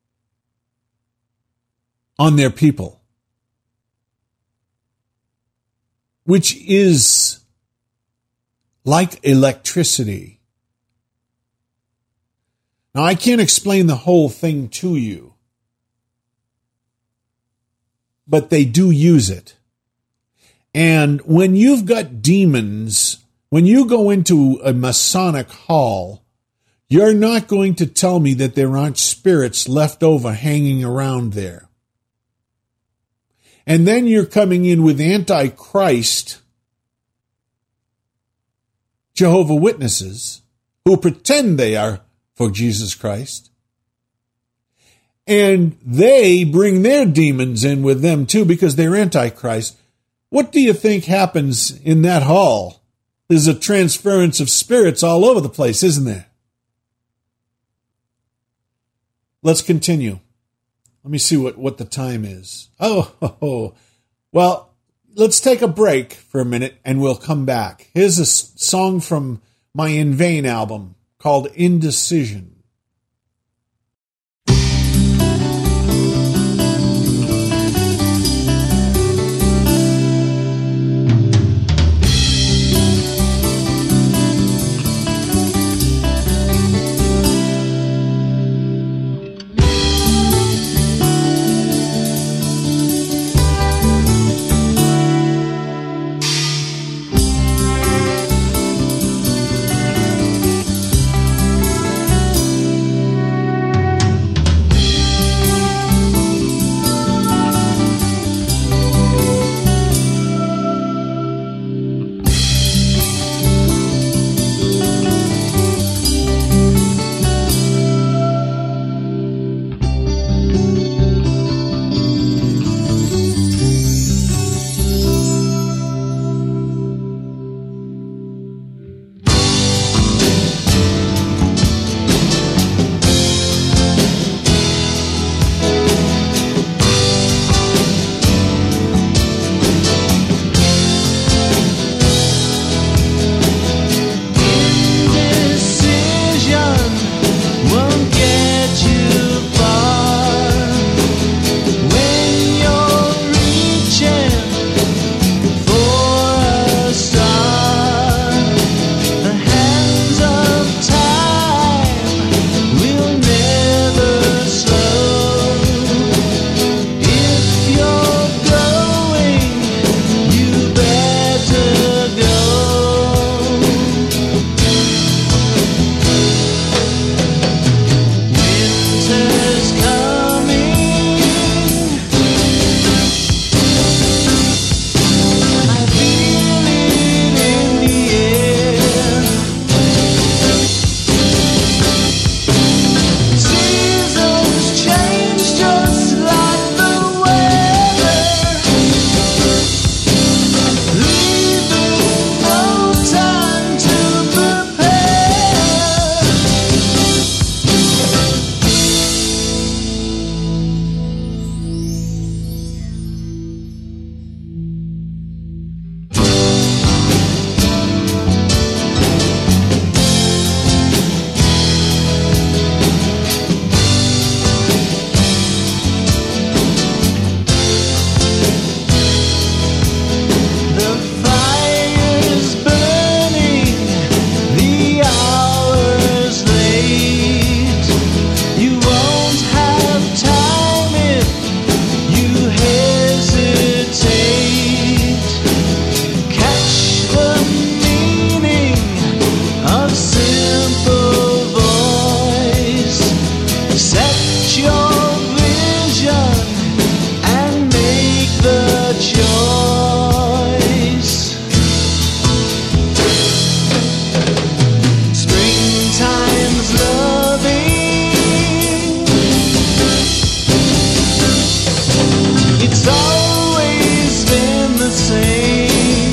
on their people, which is like electricity. Now, I can't explain the whole thing to you, but they do use it. And when you've got demons, when you go into a Masonic hall, you're not going to tell me that there aren't spirits left over hanging around there. And then you're coming in with Antichrist Jehovah's Witnesses who pretend they are for Jesus Christ. And they bring their demons in with them too because they're Antichrist. What do you think happens in that hall? There's a transference of spirits all over the place, isn't there? Let's continue. Let me see what, what the time is. Oh, oh, oh, well, let's take a break for a minute and we'll come back. Here's a song from my In Vain album called Indecision. always been the same.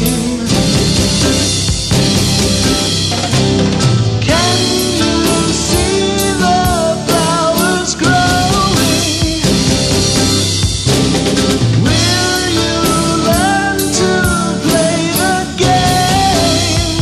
Can you see the flowers growing? Will you learn to play the game?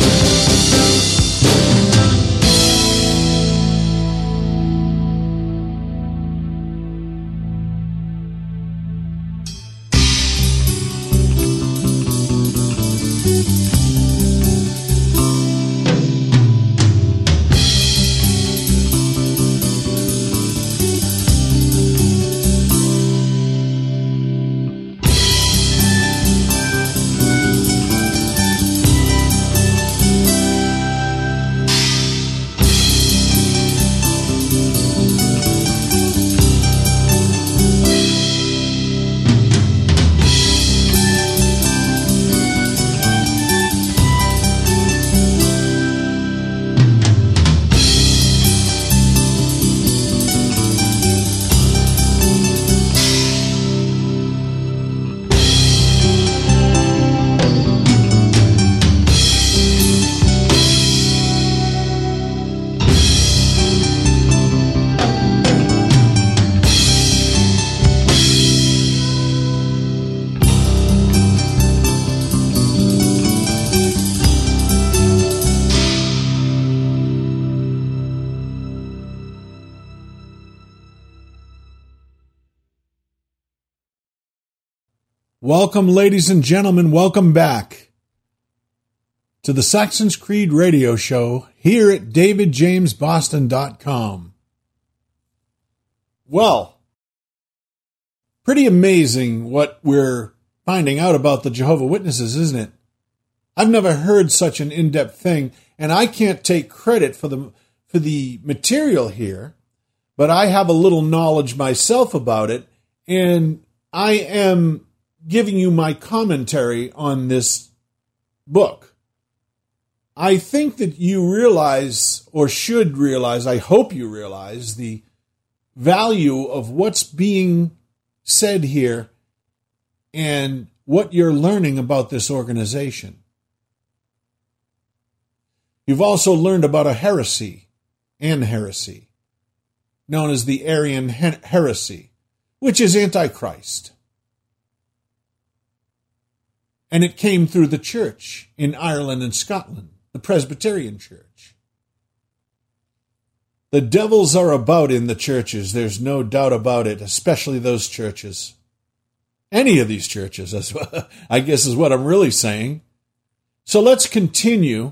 Welcome, ladies and gentlemen. Welcome back to the Saxon's Creed radio show here at david james boston dot com. Well, pretty amazing what we're finding out about the Jehovah's Witnesses, isn't it? I've never heard such an in-depth thing, and I can't take credit for the for the material here, but I have a little knowledge myself about it, and I am giving you my commentary on this book. I think that you realize, or should realize, I hope you realize, the value of what's being said here and what you're learning about this organization. You've also learned about a heresy, an heresy, known as the Arian heresy, which is Antichrist. And it came through the church in Ireland and Scotland, the Presbyterian Church. The devils are about in the churches, there's no doubt about it, especially those churches. Any of these churches, I guess is what I'm really saying. So let's continue.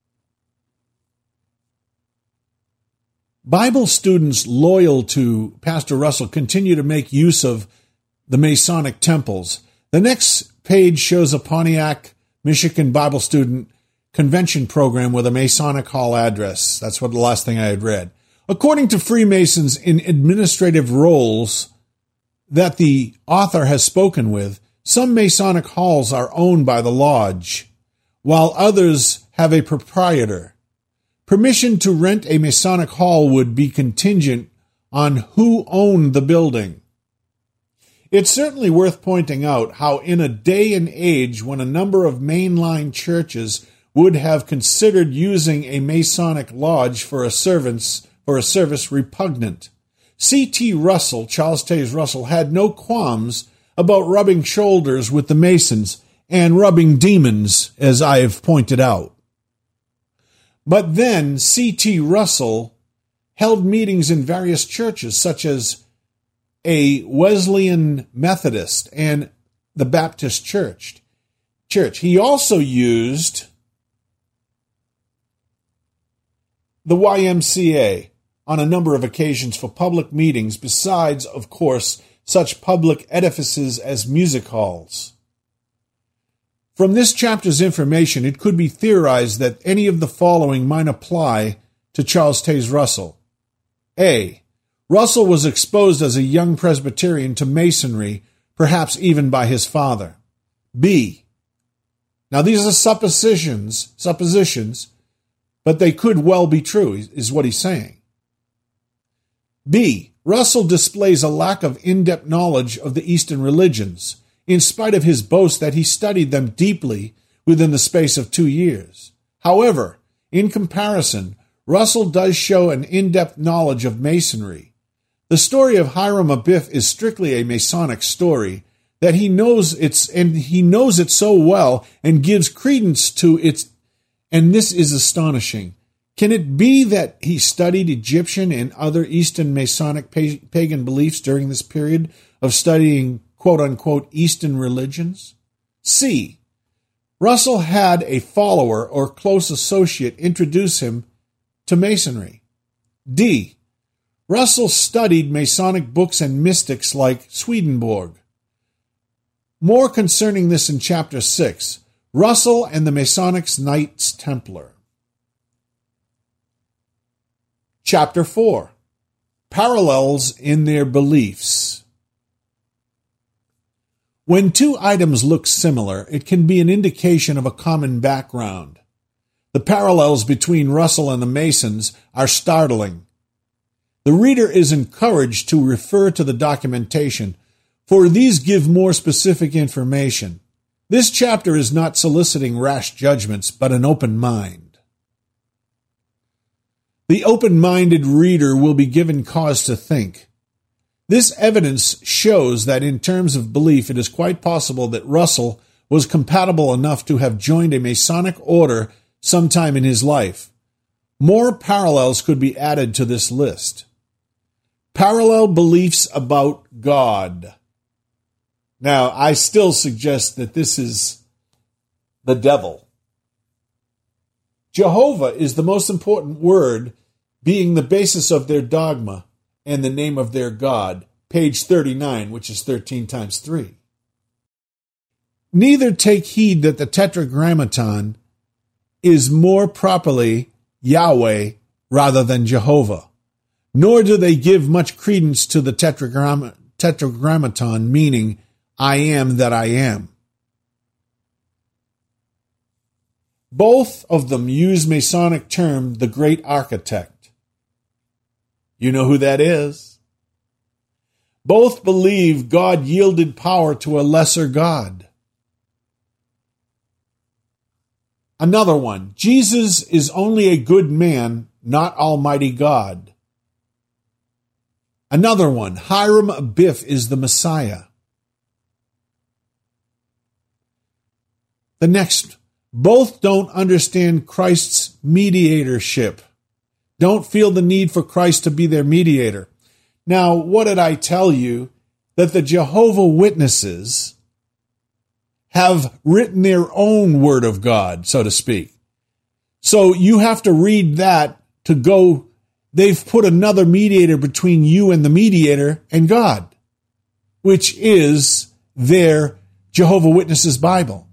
Bible students loyal to Pastor Russell continue to make use of the Masonic temples. The next page shows a Pontiac, Michigan Bible student convention program with a Masonic Hall address. That's what the last thing I had read. According to Freemasons in administrative roles that the author has spoken with, some Masonic halls are owned by the lodge, while others have a proprietor. Permission to rent a Masonic hall would be contingent on who owned the building. It's certainly worth pointing out how in a day and age when a number of mainline churches would have considered using a Masonic lodge for a service, for a service repugnant, C T Russell, Charles Taze Russell, had no qualms about rubbing shoulders with the Masons and rubbing demons, as I have pointed out. But then C T Russell held meetings in various churches, such as a Wesleyan Methodist and the Baptist Church. Church. He also used the Y M C A on a number of occasions for public meetings, besides, of course, such public edifices as music halls. From this chapter's information, it could be theorized that any of the following might apply to Charles Taze Russell. A. Russell was exposed as a young Presbyterian to Masonry, perhaps even by his father. B. Now these are suppositions, suppositions, but they could well be true, is what he's saying. B. Russell displays a lack of in-depth knowledge of the Eastern religions, in spite of his boast that he studied them deeply within the space of two years. However, in comparison, Russell does show an in-depth knowledge of Masonry. The story of Hiram Abiff is strictly a Masonic story that he knows it's and he knows it so well and gives credence to its, and this is astonishing. Can it be that he studied Egyptian and other Eastern Masonic pagan beliefs during this period of studying quote-unquote Eastern religions? C. Russell had a follower or close associate introduce him to Masonry. D. Russell studied Masonic books and mystics like Swedenborg. More concerning this in Chapter six, Russell and the Masonic Knights Templar. Chapter four, Parallels in their beliefs. When two items look similar, it can be an indication of a common background. The parallels between Russell and the Masons are startling. The reader is encouraged to refer to the documentation, for these give more specific information. This chapter is not soliciting rash judgments, but an open mind. The open-minded reader will be given cause to think. This evidence shows that in terms of belief, it is quite possible that Russell was compatible enough to have joined a Masonic order sometime in his life. More parallels could be added to this list. Parallel beliefs about God. Now, I still suggest that this is the devil. Jehovah is the most important word, being the basis of their dogma and the name of their God, page thirty-nine, which is thirteen times three. Neither take heed that the Tetragrammaton is more properly Yahweh rather than Jehovah, nor do they give much credence to the tetragram- Tetragrammaton, meaning I am that I am. Both of them use Masonic term, the Great Architect. You know who that is. Both believe God yielded power to a lesser God. Another one, Jesus is only a good man, not Almighty God. Another one, Hiram Abiff is the Messiah. The next, both don't understand Christ's mediatorship. Don't feel the need for Christ to be their mediator. Now, what did I tell you? That the Jehovah Witnesses have written their own word of God, so to speak. So you have to read that to go, they've put another mediator between you and the mediator and God, which is their Jehovah Witnesses Bible.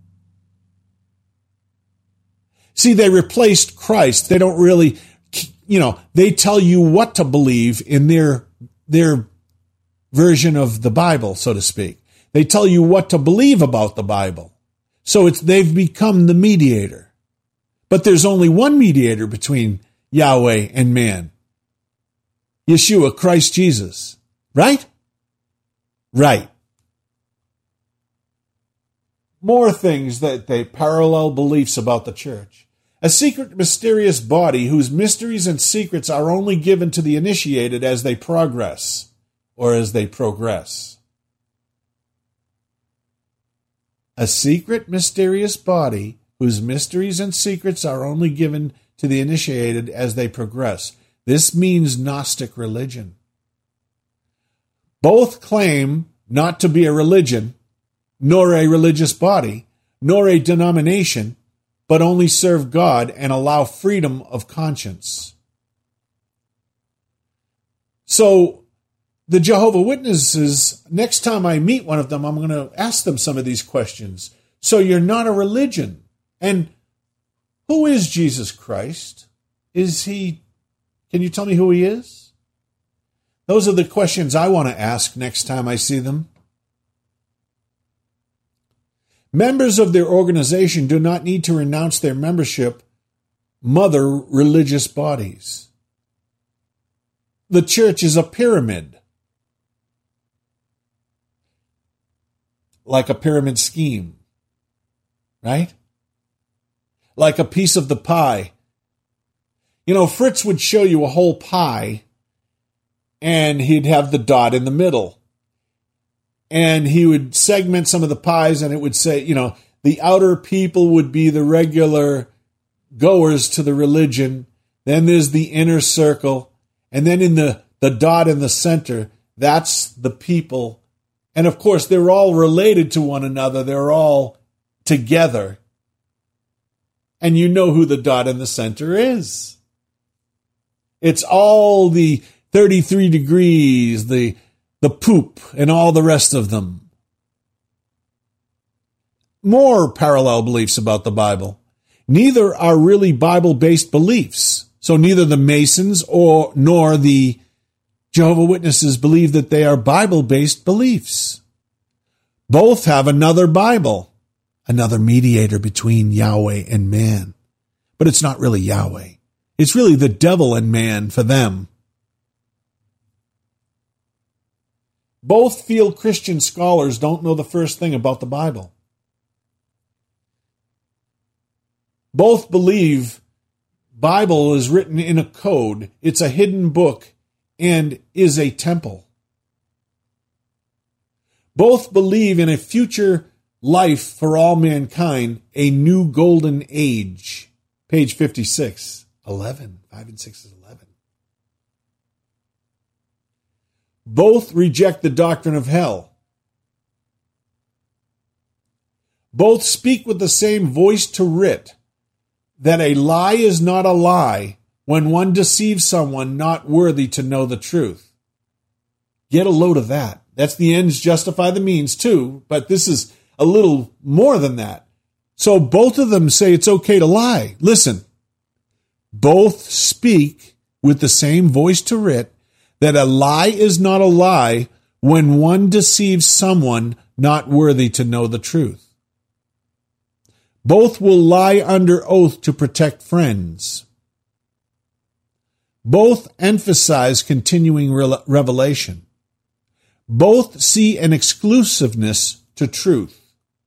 See, they replaced Christ. They don't really, you know, they tell you what to believe in their, their version of the Bible, so to speak. They tell you what to believe about the Bible. So it's, they've become the mediator. But there's only one mediator between Yahweh and man. Yeshua, Christ Jesus. Right? Right. More things that they parallel beliefs about the church. A secret, mysterious body whose mysteries and secrets are only given to the initiated as they progress, or as they progress. A secret, mysterious body whose mysteries and secrets are only given to the initiated as they progress. This means Gnostic religion. Both claim not to be a religion, nor a religious body, nor a denomination, but only serve God and allow freedom of conscience. So, the Jehovah Witnesses, next time I meet one of them, I'm going to ask them some of these questions. So you're not a religion. And who is Jesus Christ? Is he, can you tell me who he is? Those are the questions I want to ask next time I see them. Members of their organization do not need to renounce their membership, mother religious bodies. The church is a pyramid. like a pyramid scheme, right? Like a piece of the pie. You know, Fritz would show you a whole pie, and he'd have the dot in the middle. And he would segment some of the pies, and it would say, you know, the outer people would be the regular goers to the religion. Then there's the inner circle. And then in the, the dot in the center, that's the people. And of course, they're all related to one another. They're all together. And you know who the dot in the center is. It's all the thirty-three degrees, the, the poop, and all the rest of them. More parallel beliefs about the Bible. Neither are really Bible-based beliefs. So neither the Masons or nor the Jehovah's Witnesses believe that they are Bible-based beliefs. Both have another Bible, another mediator between Yahweh and man. But it's not really Yahweh. It's really the devil and man for them. Both feel Christian scholars don't know the first thing about the Bible. Both believe Bible is written in a code. It's a hidden book and is a temple. Both believe in a future life for all mankind, a new golden age. Page fifty-six, eleven, five and six is eleven. Both reject the doctrine of hell. Both speak with the same voice to writ, that a lie is not a lie when one deceives someone not worthy to know the truth. Get a load of that. That's the ends justify the means too, but this is a little more than that. So both of them say it's okay to lie. Listen, both speak with the same voice to writ that a lie is not a lie when one deceives someone not worthy to know the truth. Both will lie under oath to protect friends. Both emphasize continuing re- revelation. Both see an exclusiveness to truth.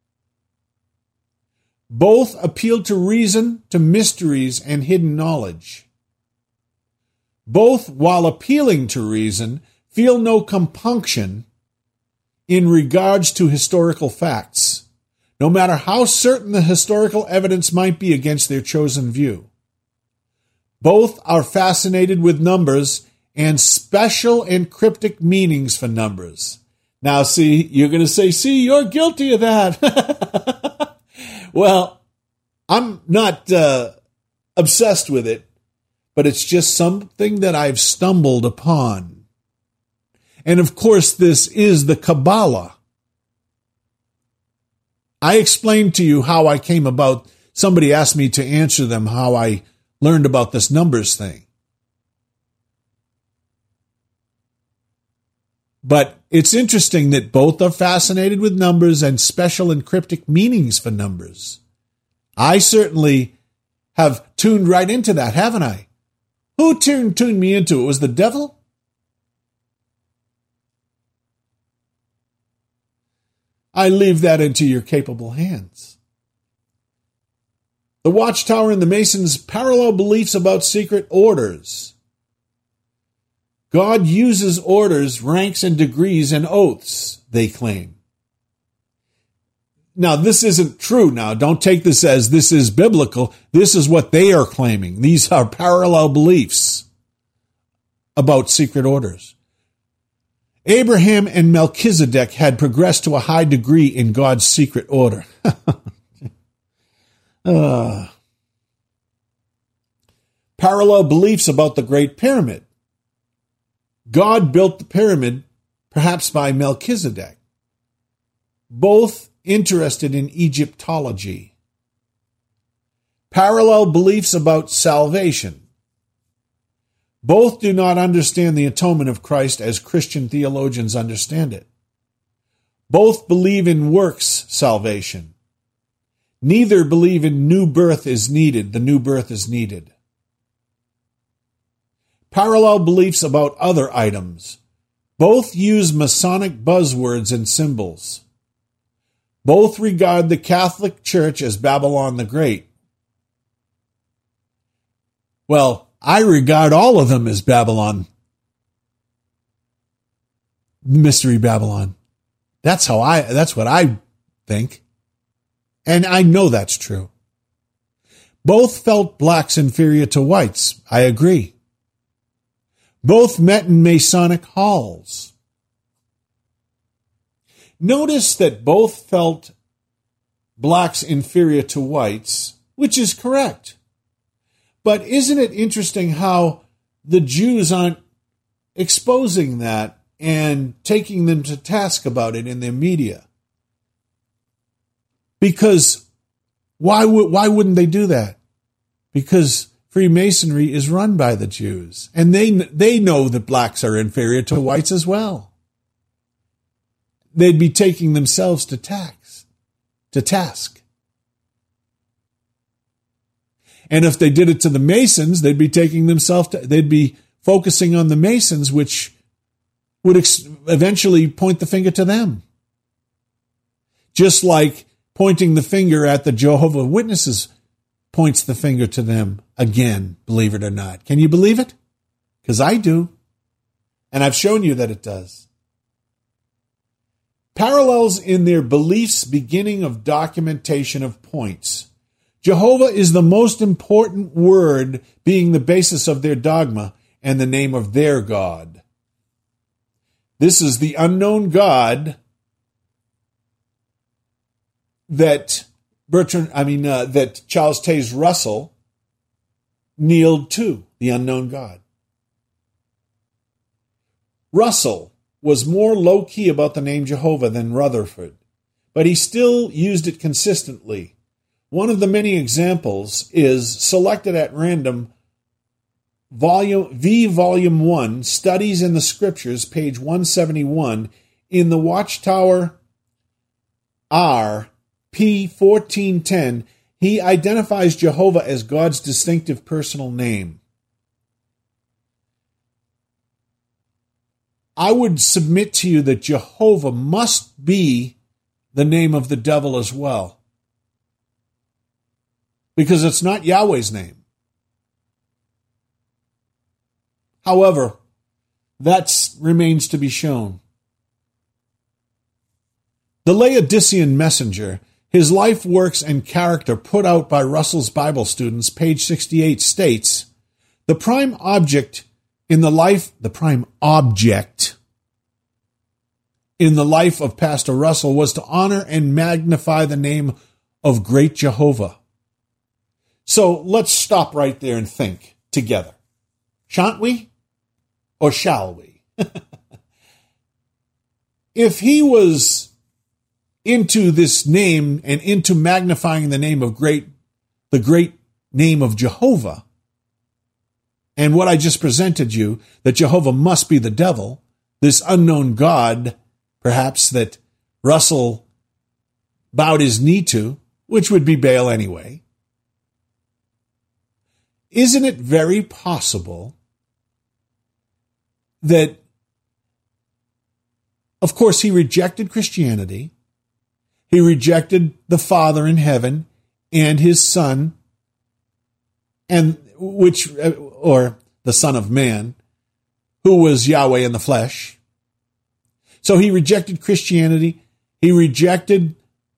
Both appeal to reason, to mysteries, and hidden knowledge. Both, while appealing to reason, feel no compunction in regards to historical facts, no matter how certain the historical evidence might be against their chosen view. Both are fascinated with numbers and special and cryptic meanings for numbers. Now, see, you're going to say, see, you're guilty of that. Well, I'm not uh, obsessed with it, but it's just something that I've stumbled upon. And of course, this is the Kabbalah. I explained to you how I came about. Somebody asked me to answer them how I learned about this numbers thing. But it's interesting that both are fascinated with numbers and special and cryptic meanings for numbers. I certainly have tuned right into that, haven't I? Who tuned, tuned me into it? Was the devil? I leave that into your capable hands. The Watchtower and the Masons' parallel beliefs about secret orders. God uses orders, ranks, and degrees and oaths, they claim. Now, this isn't true now. Don't take this as this is biblical. This is what they are claiming. These are parallel beliefs about secret orders. Abraham and Melchizedek had progressed to a high degree in God's secret order. uh, parallel beliefs about the Great Pyramid. God built the pyramid, perhaps by Melchizedek. Both interested in Egyptology. Parallel beliefs about salvation. Both do not understand the atonement of Christ as Christian theologians understand it. Both believe in works salvation. Neither believe in new birth is needed. The new birth is needed. Parallel beliefs about other items. Both use Masonic buzzwords and symbols. Both regard the Catholic Church as Babylon the Great. Well, I regard all of them as Babylon. Mystery Babylon. That's how I, that's what I think. And I know that's true. Both felt blacks inferior to whites. I agree. Both met in Masonic halls. Notice that both felt blacks inferior to whites, which is correct. But isn't it interesting how the Jews aren't exposing that and taking them to task about it in their media? Because why would why wouldn't they do that? Because Freemasonry is run by the Jews, and they they know that blacks are inferior to whites as well. They'd be taking themselves to tax, to task. And if they did it to the Masons, they'd be taking themselves to, they'd be focusing on the Masons, which would ex- eventually point the finger to them. Just like pointing the finger at the Jehovah's Witnesses points the finger to them again, believe it or not. Can you believe it? Because I do. And I've shown you that it does. Parallels in their beliefs, beginning of documentation of points. Jehovah is the most important word, being the basis of their dogma and the name of their God. This is the unknown God that Bertrand, I mean, uh, that Charles Taze Russell kneeled to, the unknown God. Russell was more low-key about the name Jehovah than Rutherford, but he still used it consistently. One of the many examples is selected at random, volume V Volume one, Studies in the Scriptures, page one seventy-one, in the Watchtower R, P fourteen ten, he identifies Jehovah as God's distinctive personal name. I would submit to you that Jehovah must be the name of the devil as well, because it's not Yahweh's name. However, that remains to be shown. The Laodicean Messenger, his life, works, and character put out by Russell's Bible students, page sixty-eight, states, the prime object in the life, the prime object in the life of Pastor Russell was to honor and magnify the name of great Jehovah. So let's stop right there and think together. Shan't we? Or shall we? If he was into this name and into magnifying the name of great, the great name of Jehovah, and what I just presented you, that Jehovah must be the devil, this unknown God, perhaps, that Russell bowed his knee to, which would be Baal anyway. Isn't it very possible that, of course, he rejected Christianity, he rejected the Father in heaven and his Son, and which, or the Son of Man, who was Yahweh in the flesh. So he rejected Christianity, he rejected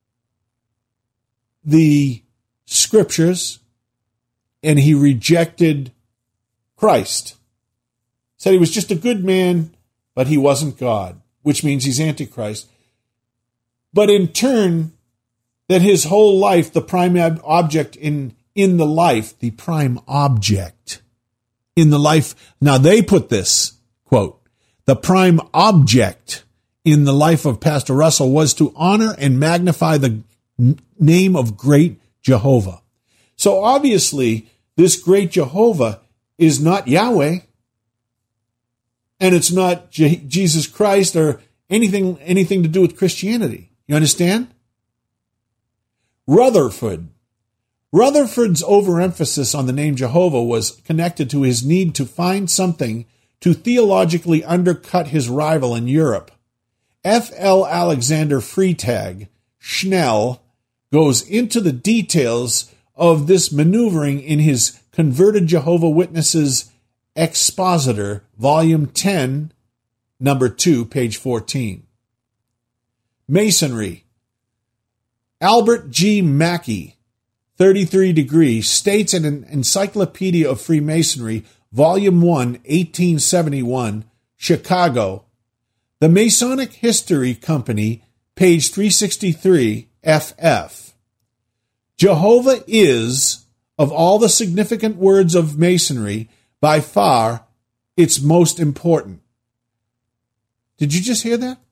the scriptures, and he rejected Christ. Said he was just a good man, but he wasn't God, which means he's Antichrist. But in turn, that his whole life, the prime object in, in the life, the prime object in the life, now they put this, quote, the prime object in the life of Pastor Russell was to honor and magnify the name of great Jehovah. So obviously, this great Jehovah is not Yahweh, and it's not Je- Jesus Christ or anything, anything to do with Christianity. You understand? Rutherford. Rutherford's overemphasis on the name Jehovah was connected to his need to find something to theologically undercut his rival in Europe. F L Alexander Freytag Schnell goes into the details of this maneuvering in his Converted Jehovah Witnesses Expositor, Volume ten, Number two, page fourteen. Masonry. Albert G. Mackey, thirty-three degree, states in an Encyclopedia of Freemasonry, Volume one, eighteen seventy-one, Chicago, The Masonic History Company, page three sixty-three, F F. Jehovah is, of all the significant words of Masonry, by far its most important. Did you just hear that?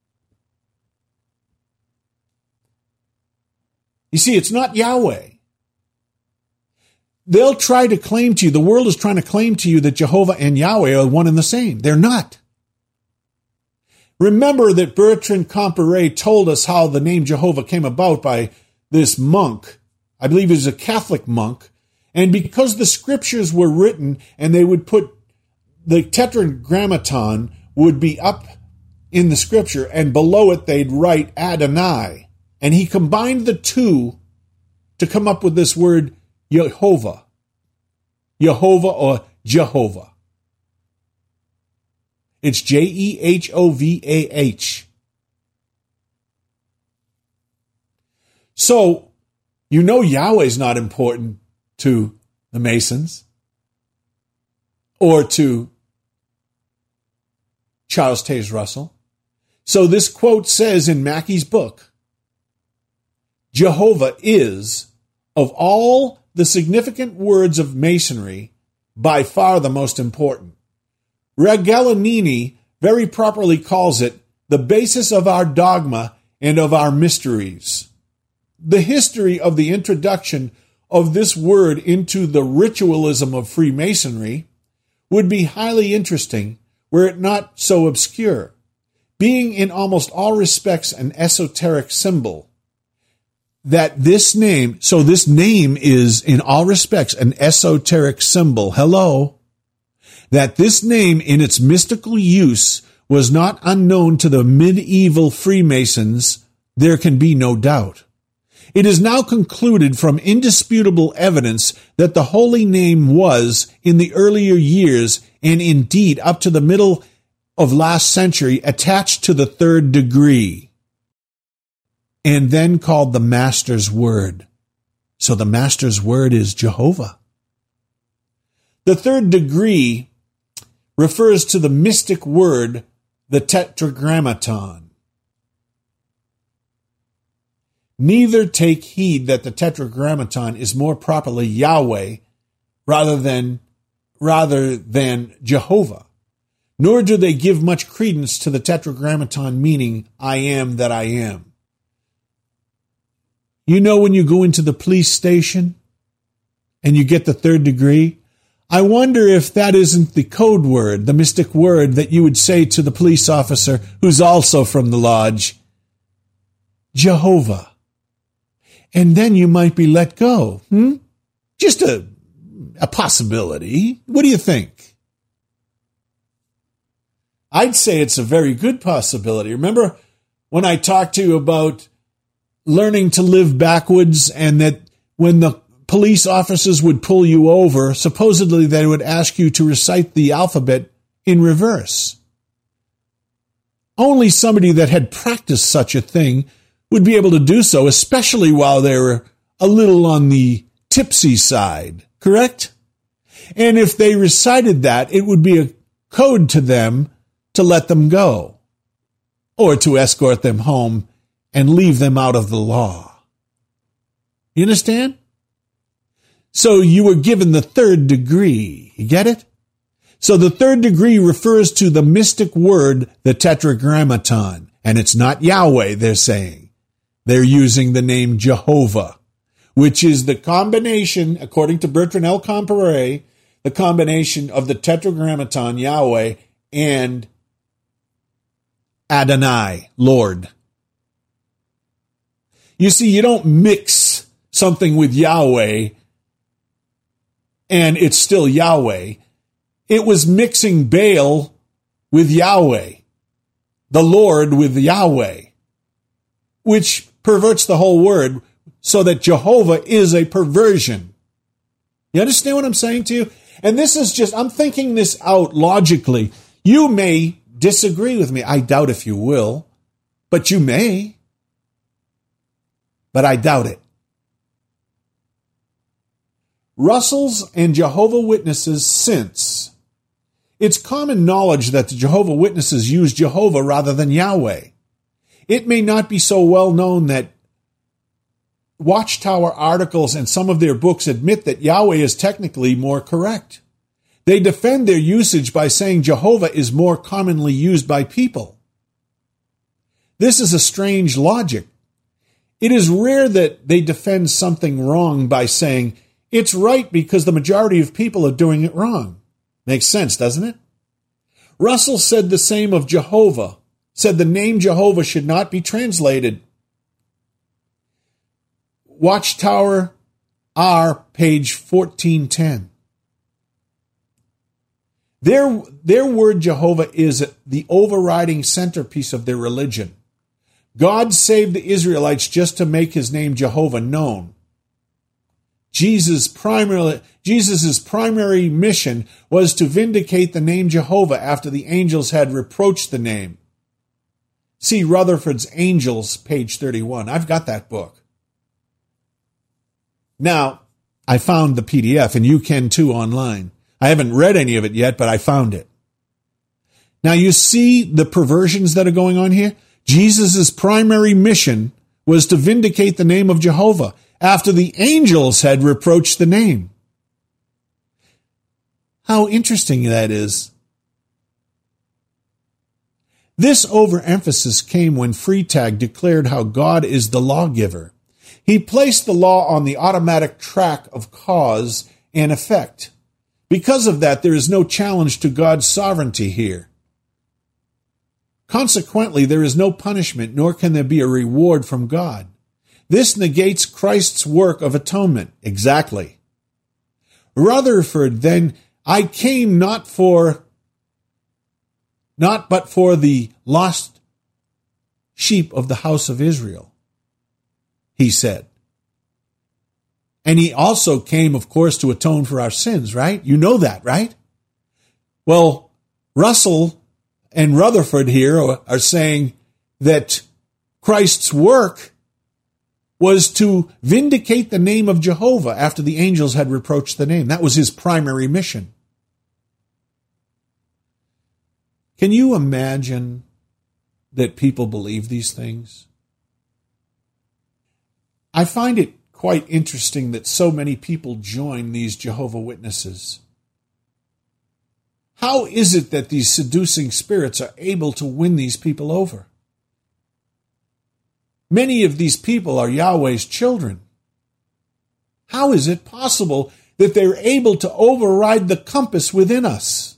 You see, it's not Yahweh. They'll try to claim to you, the world is trying to claim to you that Jehovah and Yahweh are one and the same. They're not. Remember that Bertrand Comparet told us how the name Jehovah came about by this monk. I believe he was a Catholic monk. And because the scriptures were written and they would put the tetragrammaton would be up in the scripture and below it they'd write Adonai. And he combined the two to come up with this word Jehovah. Jehovah or Jehovah. It's J E H O V A H. So, you know Yahweh's not important to the Masons or to Charles Taze Russell. So this quote says in Mackey's book, Jehovah is, of all the significant words of Masonry, by far the most important. Regalinini very properly calls it the basis of our dogma and of our mysteries. The history of the introduction of this word into the ritualism of Freemasonry would be highly interesting were it not so obscure. Being in almost all respects an esoteric symbol, that this name, so this name is in all respects an esoteric symbol, hello, that this name in its mystical use was not unknown to the medieval Freemasons, there can be no doubt. It is now concluded from indisputable evidence that the holy name was, in the earlier years, and indeed up to the middle of last century, attached to the third degree, and then called the Master's Word. So the Master's Word is Jehovah. The third degree refers to the mystic word, the Tetragrammaton. Neither take heed that the Tetragrammaton is more properly Yahweh rather than, rather than Jehovah, nor do they give much credence to the Tetragrammaton meaning, I am that I am. You know when you go into the police station and you get the third degree, I wonder if that isn't the code word, the mystic word that you would say to the police officer who's also from the lodge, Jehovah. And then you might be let go. Hmm? Just a, a possibility. What do you think? I'd say it's a very good possibility. Remember when I talked to you about learning to live backwards, and that when the police officers would pull you over, supposedly they would ask you to recite the alphabet in reverse. Only somebody that had practiced such a thing would be able to do so, especially while they were a little on the tipsy side, correct? And if they recited that, it would be a code to them to let them go, or to escort them home and leave them out of the law. You understand? So you were given the third degree. You get it? So the third degree refers to the mystic word, the Tetragrammaton. And it's not Yahweh, they're saying. They're using the name Jehovah, which is the combination, according to Bertrand L. Comparet, the combination of the Tetragrammaton, Yahweh, and Adonai, Lord. You see, you don't mix something with Yahweh and it's still Yahweh. It was mixing Baal with Yahweh, the Lord with Yahweh, which perverts the whole word so that Jehovah is a perversion. You understand what I'm saying to you? And this is just, I'm thinking this out logically. You may disagree with me. I doubt if you will, but you may. But I doubt it. Russell's and Jehovah Witnesses since. It's common knowledge that the Jehovah Witnesses use Jehovah rather than Yahweh. It may not be so well known that Watchtower articles and some of their books admit that Yahweh is technically more correct. They defend their usage by saying Jehovah is more commonly used by people. This is a strange logic. It is rare that they defend something wrong by saying, it's right because the majority of people are doing it wrong. Makes sense, doesn't it? Russell said the same of Jehovah, said the name Jehovah should not be translated. Watchtower R, page fourteen ten. Their, their word Jehovah is the overriding centerpiece of their religion. God saved the Israelites just to make his name Jehovah known. Jesus' primary, Jesus' primary mission was to vindicate the name Jehovah after the angels had reproached the name. See Rutherford's Angels, page thirty-one. I've got that book. Now, I found the P D F, and you can too online. I haven't read any of it yet, but I found it. Now, you see the perversions that are going on here? Jesus' primary mission was to vindicate the name of Jehovah after the angels had reproached the name. How interesting that is. This overemphasis came when Freytag declared how God is the lawgiver. He placed the law on the automatic track of cause and effect. Because of that, there is no challenge to God's sovereignty here. Consequently, there is no punishment, nor can there be a reward from God. This negates Christ's work of atonement. Exactly. Rutherford, then, I came not for, not but for the lost sheep of the house of Israel, he said. And he also came, of course, to atone for our sins, right? You know that, right? Well, Russell and Rutherford here are saying that Christ's work was to vindicate the name of Jehovah after the angels had reproached the name. That was his primary mission. Can you imagine that people believe these things? I find it quite interesting that so many people join these Jehovah Witnesses. How is it that these seducing spirits are able to win these people over? Many of these people are Yahweh's children. How is it possible that they're able to override the compass within us?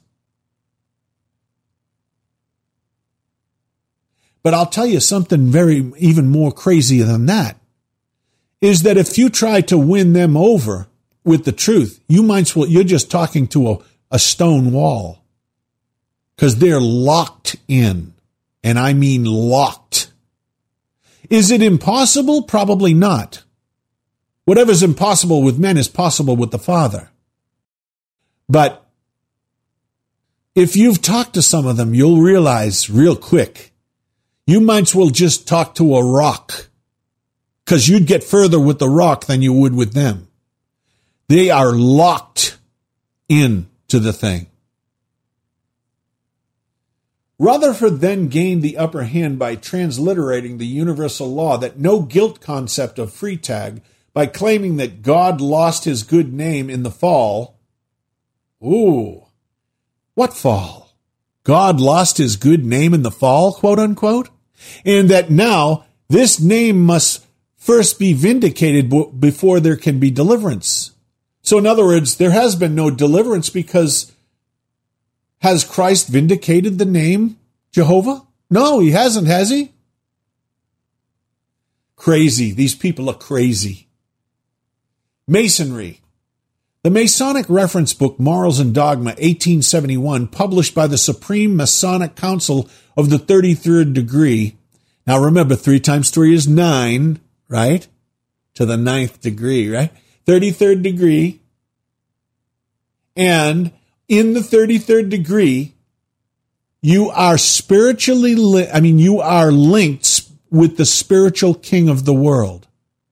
But I'll tell you something very, even more crazy than that, is that if you try to win them over with the truth, you might as well, you're just talking to a, a stone wall. Because they're locked in. And I mean locked. Is it impossible? Probably not. Whatever's impossible with men is possible with the Father. But if you've talked to some of them, you'll realize real quick, you might as well just talk to a rock. Because you'd get further with the rock than you would with them. They are locked in to the thing. Rutherford then gained the upper hand by transliterating the universal law that no guilt concept of Freytag by claiming that God lost his good name in the fall. Ooh, what fall? God lost his good name in the fall, quote unquote? And that now this name must first be vindicated before there can be deliverance. So in other words, there has been no deliverance because has Christ vindicated the name Jehovah? No, he hasn't, has he? Crazy. These people are crazy. Masonry. The Masonic reference book, Morals and Dogma, eighteen seventy-one, published by the Supreme Masonic Council of the thirty-third Degree. Now remember, three times three is nine, right? To the ninth degree, right? thirty-third degree. And in the thirty-third degree, you are spiritually, li- I mean, you are linked with the spiritual king of the world.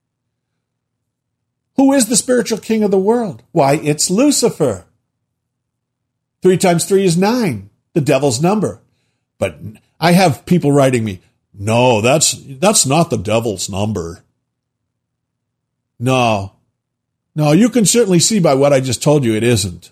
Who is the spiritual king of the world? Why, it's Lucifer. Three times three is nine, the devil's number. But I have people writing me, no, that's that's not the devil's number. No. No, you can certainly see by what I just told you it isn't.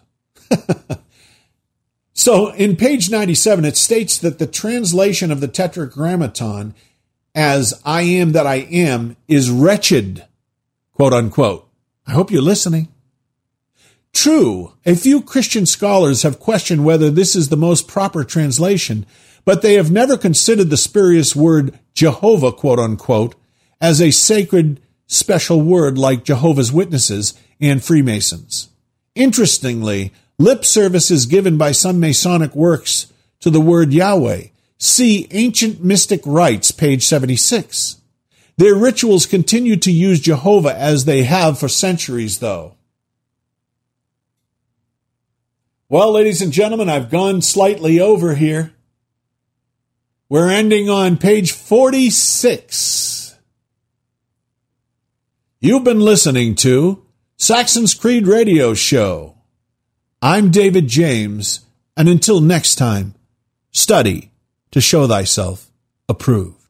So in page ninety-seven, it states that the translation of the Tetragrammaton as I am that I am is wretched, quote unquote. I hope you're listening. True, a few Christian scholars have questioned whether this is the most proper translation, but they have never considered the spurious word Jehovah, quote unquote, as a sacred special word like Jehovah's Witnesses and Freemasons. Interestingly, lip service is given by some Masonic works to the word Yahweh. See Ancient Mystic Rites, page seventy-six. Their rituals continue to use Jehovah as they have for centuries, though. Well, ladies and gentlemen, I've gone slightly over here. We're ending on page forty-six. You've been listening to Saxon's Creed Radio Show. I'm David James, and until next time, study to show thyself approved.